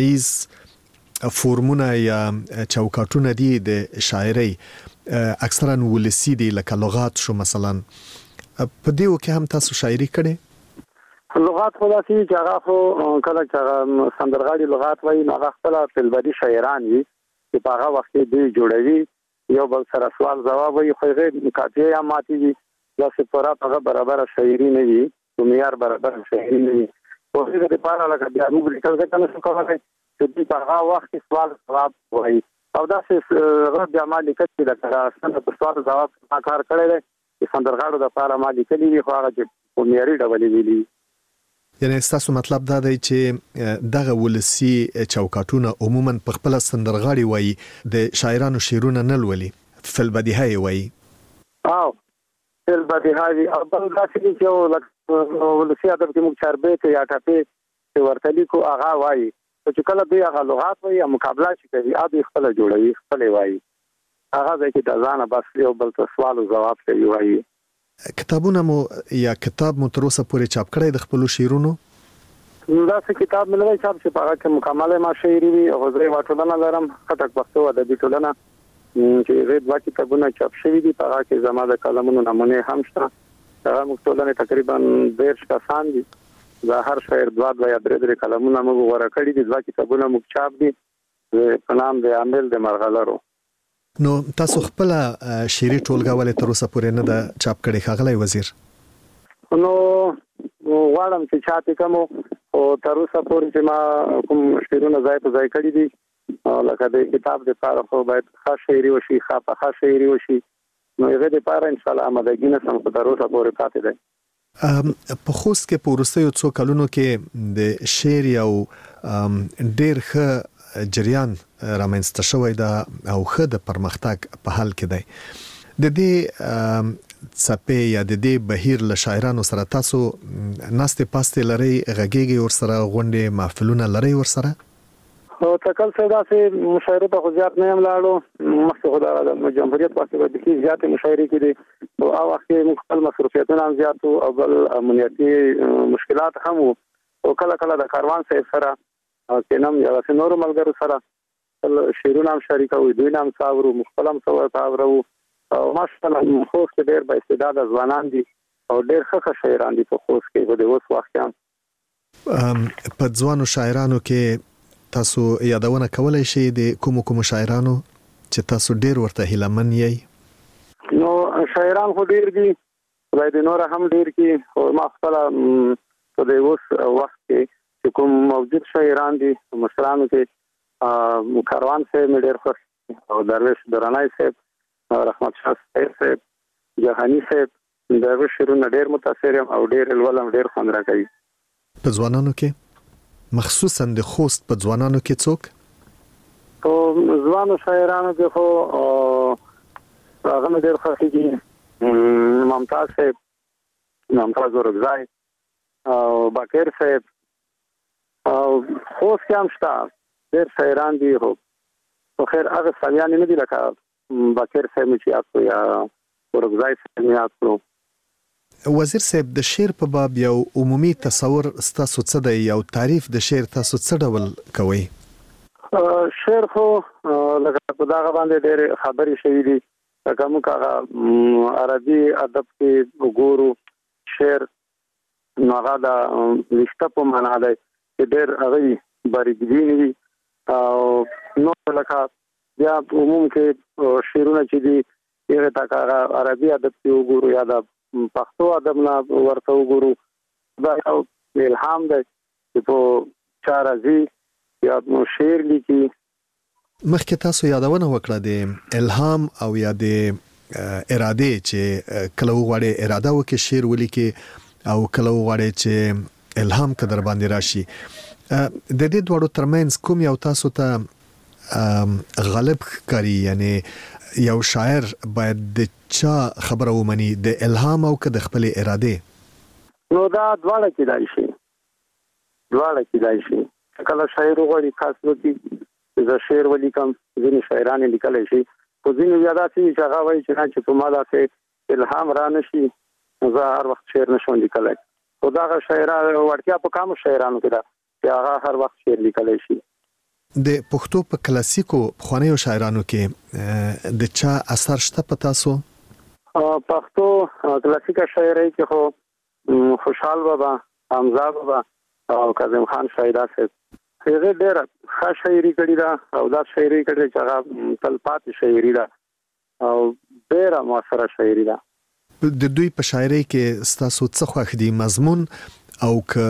سیمایي فورمونه یا چوکاټونه دي د شاعرۍ، اکثرا ولسی دي، لکه لغات شو مثلا. په دیو کې هم تاسو شاعري کړې؟ لغات خو داسې چې هغه خو کله چې هغه سندرغاړي لغات وایي نو هغه خپله فلبري شاعران وي چې په هغه وخت کې دوی جوړوي، یو بل سره سوال ځواب وایي، خو هغې قافیې یا ماتې وي، داسې پوره هغه برابره شاعري نه وي، په معیار برابره شاعري نه وي. خو هغې دپاره لکه بیا موږ لیکل ځکه نشو کولی چې دوی په هغه وخت کې سوال ځواب وایي، او داسې هغه بیا ما لیکل چې لکه څنګه په سوال ځواب ما کار کړی دی چې سندرغاړو دپاره ما لیکلي وي، خو هغه چې په معیاري ډول یې ویلي. یعنی ستاسو مطلب دا دی چې دغه ولسی چوکاټونه عموما په خپله سندرغاړي وایي، د شاعرانو شعرونه نه لولي، فلبدیها یې وایي؟ او فلبدیها وي، او بل داسې دي چې یو ولسي ادب کې موږ چاربیتې یا ټپې چې ورته لیکو هغه وایي، خو چې کله دوی هغه لغات وایي یا مقابله چې کوي هغه دوی خپله جوړوي، خپله وایي، هغه ځای کې د ځانه بس یو بل ته سوال او ځواب کوي وایي. کتابونه مو یا کتاب مو تر اوسه پورې چاپ کړی د خپلو شعرونو؟ داسې کتاب مې نه دی چاپ چې په هغه کې مکمله ما شاعري وي، او زه یوه ټولنه لرم خټک پښتو ادبي ټولنه چې هغې دوه کتابونه چاپ شوي دي، په هغه کې زما د کلمونو نمونې هم شته. هغه موږ ټولنې تقریبا دېرش کسان دي، دا هر شاعر دوه دوه یا درې درې کلمونه موږ غوره کړي دي، دوه کتابونه موږ چاپ دي په نام د عامل د مرغلرو. نو تاسو خپل شعري ټولګه ولې تر اوسه پورې نه ده چاپ کړې ښاغلی وزیر؟ نو غواړم چې چاپ یې کړم، او تر اوسه پورې چې ما کوم شعرونه ځای په ځای کړي دي، لکه د کتاب دپاره خو باید ښه شاعري وشي، ښه پخه شاعري وشي، نو هغې دپاره انشاءالله آمادګي نه سم، خو تر اوسه پورې پاتې دی. په خوست کې په وروستیو څو کلونو کې د شعر یو ډېر ښه جریان رامنځته شوی ده او ښه د پرمختګ په حال کې دی. د دې څپې یا د دې بهیر له شاعرانو سره تاسو ناستې پاستې لرئ، غږیږئ ورسره، غونډې محفلونه لرئ ورسره؟ تکل څه داسې مشاعرې ته خو زیات نه یم لاړو، مخکې خو د جمهوریت په وخت کې بیخي زیاتې مشاعرې کېدې، او هغه وخت کې موږ خپل مصروفیتونه هم زیات وو، او بل امنیتي مشکلات هم وو، او کله کله د کاروان صاحب سره کې نم یا داسې نورو ملګرو سره شعرونه هم شریکوو، دوی نه هم څه اورو، موږ خپله هم څه ورته اورو، او ماشاءالله خوست کې ډېر با استعداده ځوانان دي او ډېر ښه ښه شاعران دي په خوست کې په دې اوس وخت کې. په ځوانو شاعرانو کې تاسو یادونه کولی شئ د کومو کومو شاعرانو چې تاسو ډېر ورته هیلهمن یئ؟ نو شاعران خو ډېر دي، خدای دې نوره هم ډېر کړي، خو ما خپله په دې اوس وخت کې چې کوم موجود شاعران دي مشرانو کې کاروان صاحب مې ډېر خوښ، او درویش درانی صاحب، رحمت شاه صاحب، جهاني صاحب، د هغوی شعرونه ډېر متاثر یم او ډېر لولم، ډېر خوند راکوي. په ځوانانو کې مخصوصا د خوست په ځوانانو کې څوک؟ په ځوانو شاعرانو کې خو هغه مې ډېر خوښېږي ممتاز صاحب، ممتاز اورکزی او باقر صاحب او خوست کې هم شته ډېر شاعران دي. خو خو خیر هغه سالیان نه دي لکه باقر صاحب مې چې یاد کړو یا اورکزی صاحب مې یاد کړو. وزیر صاحب د شعر په باب یو عمومي تصور ستاسو څه دی؟ یو تعریف د شعر تاسو څه ډول کوئ؟ شعر خو لکه په دغه باندې ډېر خبرې شوي دي. لکه موږ هغه عربي ادب کې وګورو شعر نو هغه د ویښته په معنا دی چې ډېر هغه باریکبین وي او نو لکه بیا عموم کې شعرونه چې دي هغه تا هغه عربي ادب کې وګورو یا د پښتو ادب نه ورته وګورو. دا یو الهام دی چې په چا راځي یا نو شعر لیکي. مخکې تاسو یادونه وکړه د الهام او یا د اراده چې کله وغواړي اراده وکړي شعر ولیکي او کله وغواړي چې الهام کدر باندې راشي. د دې دوړو ترمنځ کوم یو تاسو ته غالب کاری؟ یعنی یو شاعر باید د چا خبره ومني، د الهام او که د خپل اراده؟ نو دا دواړه کېدای شي، دواړه کېدای شي. کله شاعر وغواړي خاص وکړي زه شعر ولیکم، ځینې شاعران لیکلی شي، خو ځینې بیا داسې وي چې هغه وایي چې نه چې په ما داسې الهام را نه شي زه هر وخت شعر نه شم لیکلی. خو دغه شاعران وړتیا په کامو شاعرانو کې ده چې هغه هر وخت شعر لیکلی شي. د پښتو په کلاسیکو پخوانیو شاعرانو کې د چا اثر شته په تاسو؟ پښتو کلاسیکه شاعرۍ کې خو خوشحال بابا، حمزه بابا او کاظم خان شایده صاحب هغه ډېره ښه شاعري کړې ده او دا شاعري کړې چې هغه تلپاتې شاعري ده او ډېره مؤثره شاعري ده. د دوی په شاعرۍ کې ستاسو څه خوښ دي؟ مضمون او که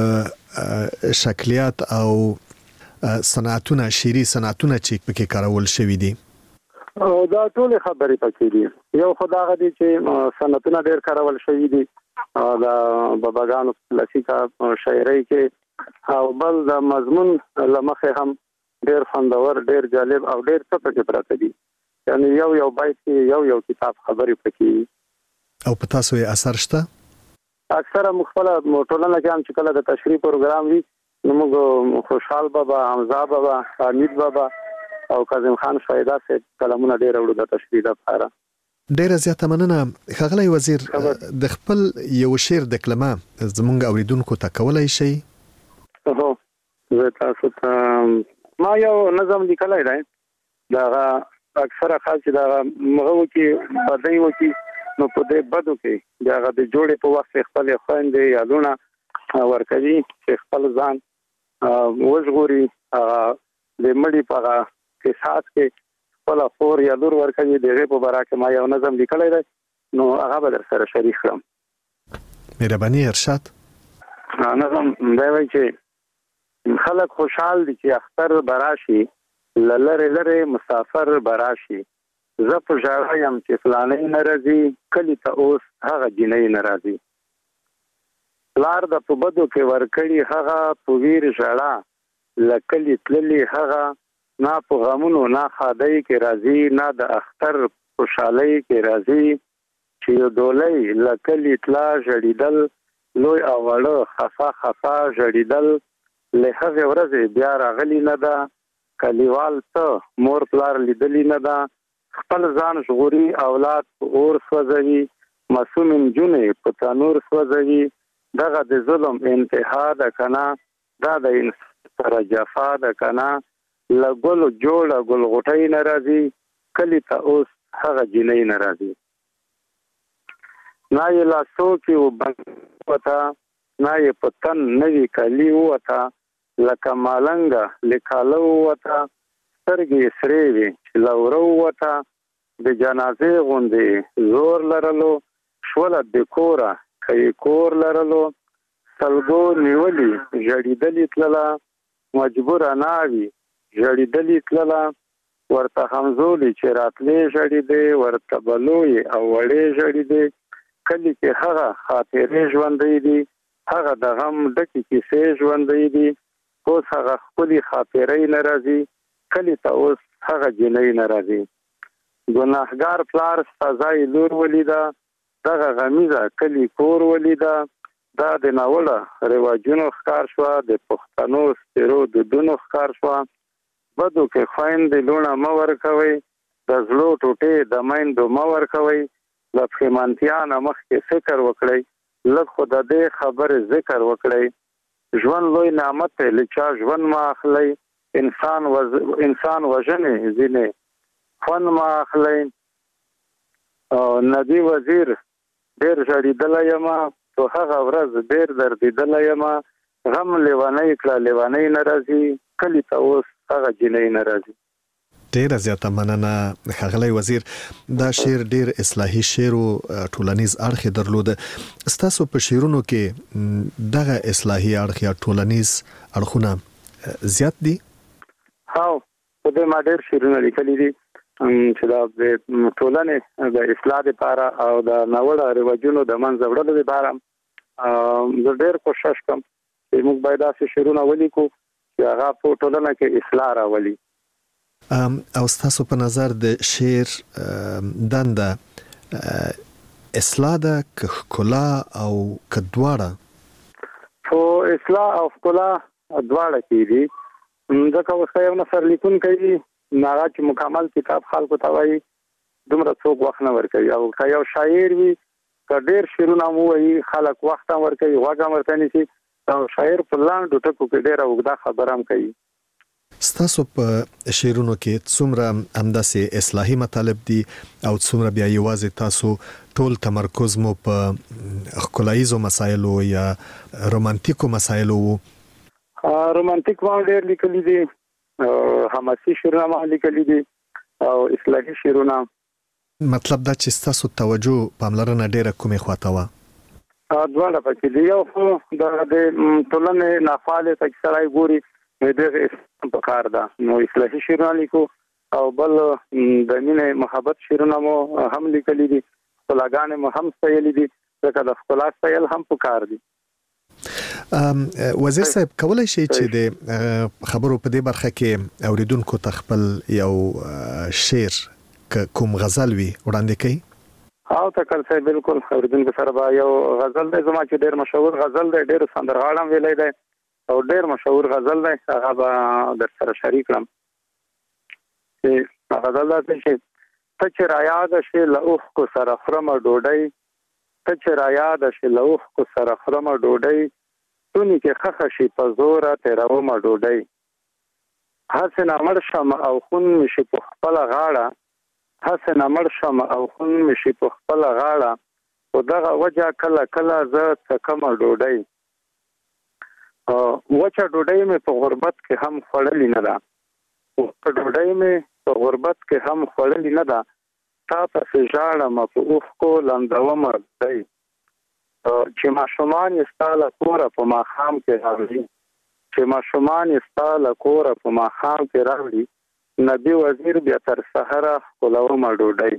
شکلیات او صنعتونه، شعري صنعتونه چې پکې کارول شوي دي؟ دا ټول خبرې پکې دي. یو خدای غدي چې صنعتونه ډېر کارول شوي دي دا باباګانو کلاسیکه شاعرۍ کې، او بل د مضمون لمخه هم ډېر خوندور، ډېر جالب او ډېر څه پکې پراته دي. یعنی یو یو بیت کې یو یو کتاب خبرې پکې. او په تاسو یې اثر شته؟ اکثره مخفله ټولنه کې هم چې کله د تشریح پروګرام وي نو موږ خوشحال بابا، حمزه بابا، حمید بابا او کاظم خان شایده صاحب کلمونه ډېر وړو د تشریح لپاره. ډیره زیاته مننه ښاغلی وزیر. د خپل یو شعر د کلمه زموږ اوریدونکو ته کولای شي؟ هو زه تاسو ته ما یو نظم لیکلی دی، دغه اکثره خلک چې دغه مغه وکړي بدۍ وکړي نو په دې بدو کې دغه د جوړې په وخت خپل خویندې یادونه ورکوي چې خپل ځان وژغوري، هغه د مړي په هغه قصاص کې خپل خور یا لور ورکوي. د هغې په باره کې ما یو نظم لیکلی دی نو هغه به در سره شریک کړم. مهرباني ارشاد. نظم دی وایي چې خلک خوشحال دي چې اختر براشي، له لرې لرې مسافر براشي، زه په ژړا یم چې فلانی نه راځي، کلي ته اوس هغه جینۍ نه راځي. پلار د په بدو کې ورکړي هغه په ویر ژړا، له کلي تللي هغه نه په غمونو نه ښادۍ کې راځي، نه د اختر خوشحالۍ کې راځي. چې یو ډولۍ له کلي تلا ژړېدل، لوی او وړه خفا خفا ژړېدل، له هغې ورځې بیا راغلی نه ده، کلیوال څه مور پلار لیدلی نه ده، خپل ځان ژغوري اولاد په اور سوځوي، معصوم نجونې په تنور سوځوي. دغه د ظلم انتها ده که نه، دا د انسان سره جفا ده که نه، له ګلو جوړه ګل غوټۍ نه راځي، کلي ته اوس هغه جینۍ نه راځي. نه یې لاسو کې وبند وته، نه یې په تن نوي کالي ووته، لکه مالنګه له کاله ووته، سترګې یې سرې وې چې له وره ووته، د جنازې غوندې زور لرلو، شوله د کوره که یې کور لرلو، سلګو نیولي ژړېدلې تلله، مجبوره ناوي ژړېدلې تلله، ورته همزولې چې راتلې ژړېدې، ورته بلویې او وړې ژړېدې. کلي کې هغه خاطرې ژوندۍ دي، هغه د غم ډکې کیسې ژوندۍ دي، اوس هغه ښکلي خاطرې نه راځي، کلي ته اوس هغه جنۍ ناراضي ګناهګار پلار سزای لور ولیدا دغه غمیزه کلی کور ولیدا دا د ناوړه رواجونو ښکار شو د پښتنو سترو د دونو ښکار شو بدو کې خويندې لونه مور کوي د زلو ټوټې د مایندو مور کوي د پښیمانتیا نه مخکې فکر وکړئ لږ خو د دې خبرې ذکر وکړئ ژوند لوی نعمت دی لچا ژوند ما اخلي انسان وز... انسان وژنې ځینې خوند ما اخلي نبی وزیر ډېر ژړېدلی یم تو هغه ورځ ډېر دردېدلی یم غم لیوانۍ کړه لیوانۍ نه راځي کلي ته اوس هغه جنۍ نه راځي. ډېره زیاته مننه ښاغلی وزیر. دا شعر ډېر اصلاحي شعر او ټولنیز اړخ یې درلوده. ستاسو په شعرونو کې دغه اصلاحي اړخ یا ټولنیز اړخونه زیات دي؟ هاو په دې ما ډېر شعرونه لیکلي دي چې دا د ټولنې د اصلاح لپاره او د ناوړه رواجونو د منځه وړلو لپاره زه ډېر کوشش کوم چې موږ باید داسې شعرونه ولیکو چې هغه په ټولنه کې اصلاح راولي. او ستاسو په نظر د شعر دنده اصلاح ده که ښکلا او که دواړه؟ خو اصلاح او ښکلا دواړه کېږي ځکه اوس یو نثر لیکونکی ناغه چې مکمل کتاب خلکو ته وایي دومره څوک وخت نه ورکوي او که یو شاعر وي که ډېر شعرونه مو وایي خلک وخت هم ورکوي غوږ هم ورته نیسي او شاعر په لنډو ټکو کې ډېره اوږده خبره هم کوي. ستاسو په شعرونو کې څومره همداسې اصلاحي مطالب دي او څومره بیا یوازې تاسو ټول تمرکز مو په ښکلاییزو مسایلو یا رومانتیکو مسایلو وو؟ رومانتیک ما ډېر لیکلي دي حماسي شعرونه ما لیکلي دي او اصلاحي شعرونه. مطلب دا چې ستاسو توجه پاملرنه ډېره کومې خواته وه؟ دواړه پکې دي. یو خو د ټولنې نافعالې ته چې سړی ګوري نو دغه اسلام په کار ده نو اصلاحي شعرونه لیکو او بل د مینې محبت شعرونه مو هم لیکلي دي ښکلاګانې مو هم ستایلي دي ځکه د ښکلا ستایل هم په کار دي. وزیر صاحب کولای شي چې د خبرو په دې برخه کې اوریدونکو ته خپل یو شعر کوم غزل وي وړاندې کړي؟ او تکل صاحب بالکل اوریدونکو سره به یو غزل دی زما چې ډېر مشهور غزل دی ډېر سندرغاړی هم ویلی دی او ډېر مشهور غزل دی هغه به در سره شریک کړم. چې غزل دا چې ته چې رایاده شې له اوښکو سره خورمه ډوډۍ ته چې رایاده شې له اوښکو سره خورمه ډوډۍ تونی کې خخه شي په زوره تېرومه ډوډۍ هسې نه مړ شم او خون مې شي په خپله غاړه هسې نه مړ شم او خون مې شي په خپله غاړه خو دغه وجه کله کله زه څکمه ډوډۍ وچه ډوډۍ مې په غربت کې هم خوړلې نه ده وچه ډوډۍ مې په غربت کې هم خوړلې نه ده تا پسې ژاړم په اوښکو لندومه ډوډۍ چې ماشومان یې ستا له کوره په ماښام کې راوړي چې ماشومان یې ستا له کوره په ماښام کې راوړي نبی وزیر بیا تر سحره ښکلومه ډوډۍ.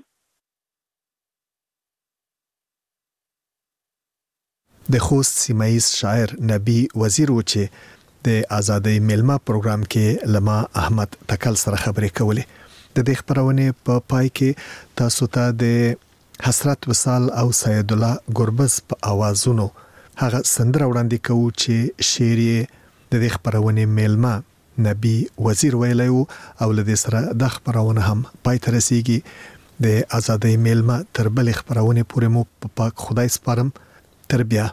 د خوست سیمایز شاعر نبی وزیر و چې د آزادۍ میلمه پروګرام کې لما احمد تکل سره خبرې کولې. د دې خبرونې په پای کې تاسو ته د حسرت وصال او سید الله ګربز په اوازونو هغه سندره وړاندې کوو چې شعر یې د دې خبرونې میلمه نبی وزیر ویلی او له دې سره د خبرونه هم پای ته رسیږي. د آزادۍ میلمه تر بلې خبرونې پورې مو په پاک خدای سپارم. تر بیا.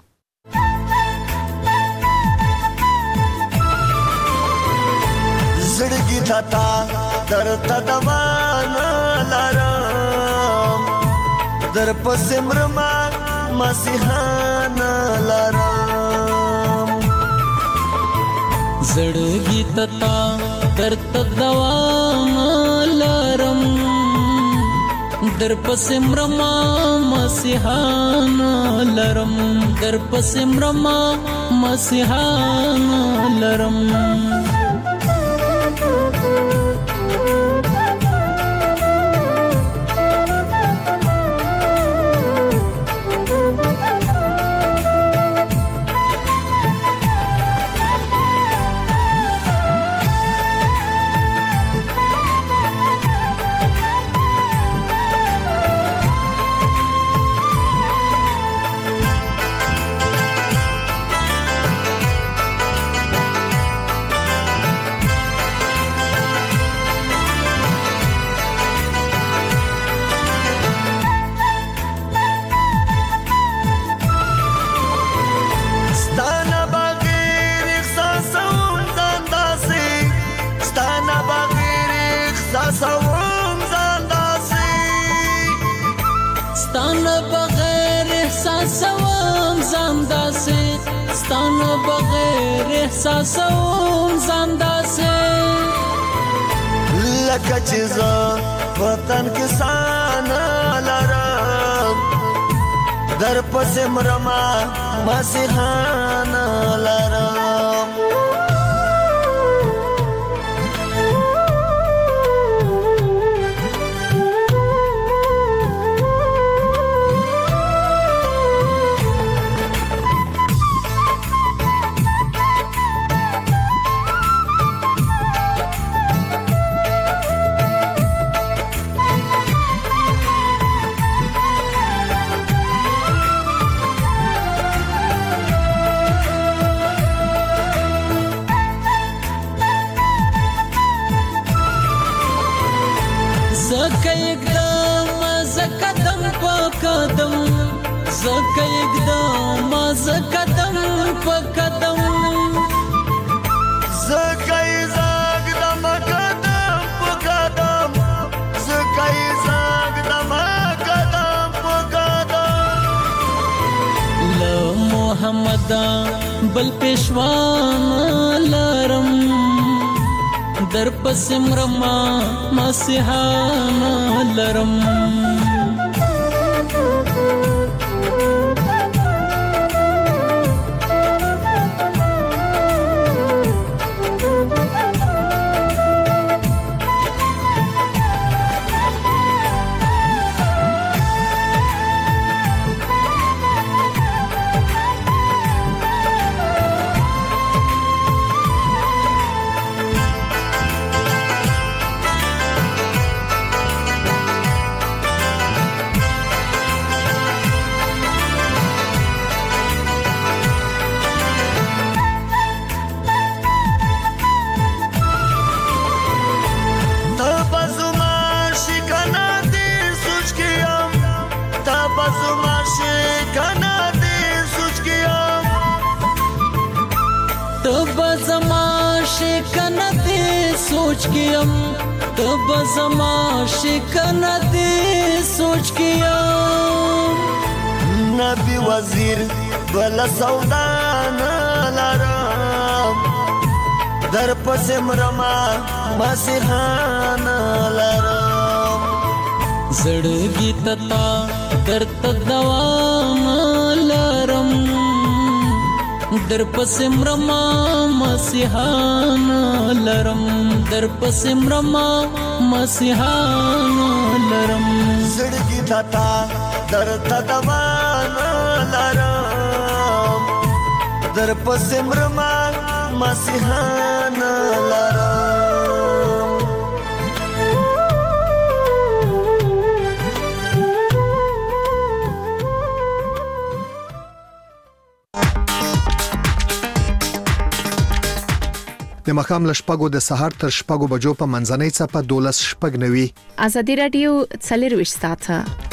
زړګي تا درته دوانه لرم در پسې مرما مسیحانه لرم زړګي تا درته دوانه لرم در پسې مرما مسیحانه لرم در پسې مرما مسیحانه لرم بغیر احساسوم ځان داسې لکه چې زه وطن کې سانه لرم در پسې مرما مسیحانه لرم زکه اقدام زکدم په قدم زکه اقدام زکدم په قدم زکه زکدم قدم په قدم زکه زکدم قدم په قدم له محمد بل پېښوان لرم در پس مرما مسیحانا لرم सोच कियम तब जमा शिकन दे सोच कियम नबी वजीर बला सौदान लरम در پس مرما مسیحان لرم زړګي تتا درت دوام لرم در پس مرما مسیحان لرم در پس مرما مسیحان لرم زړګي تتا درت دوام لرم در پس مرما مسیحان لرم د مخام له شپږو د سهار تر شپږو بجو په منځنۍ څپه دولس شپږ نوي ازادي رادیو څلرويشت ساعته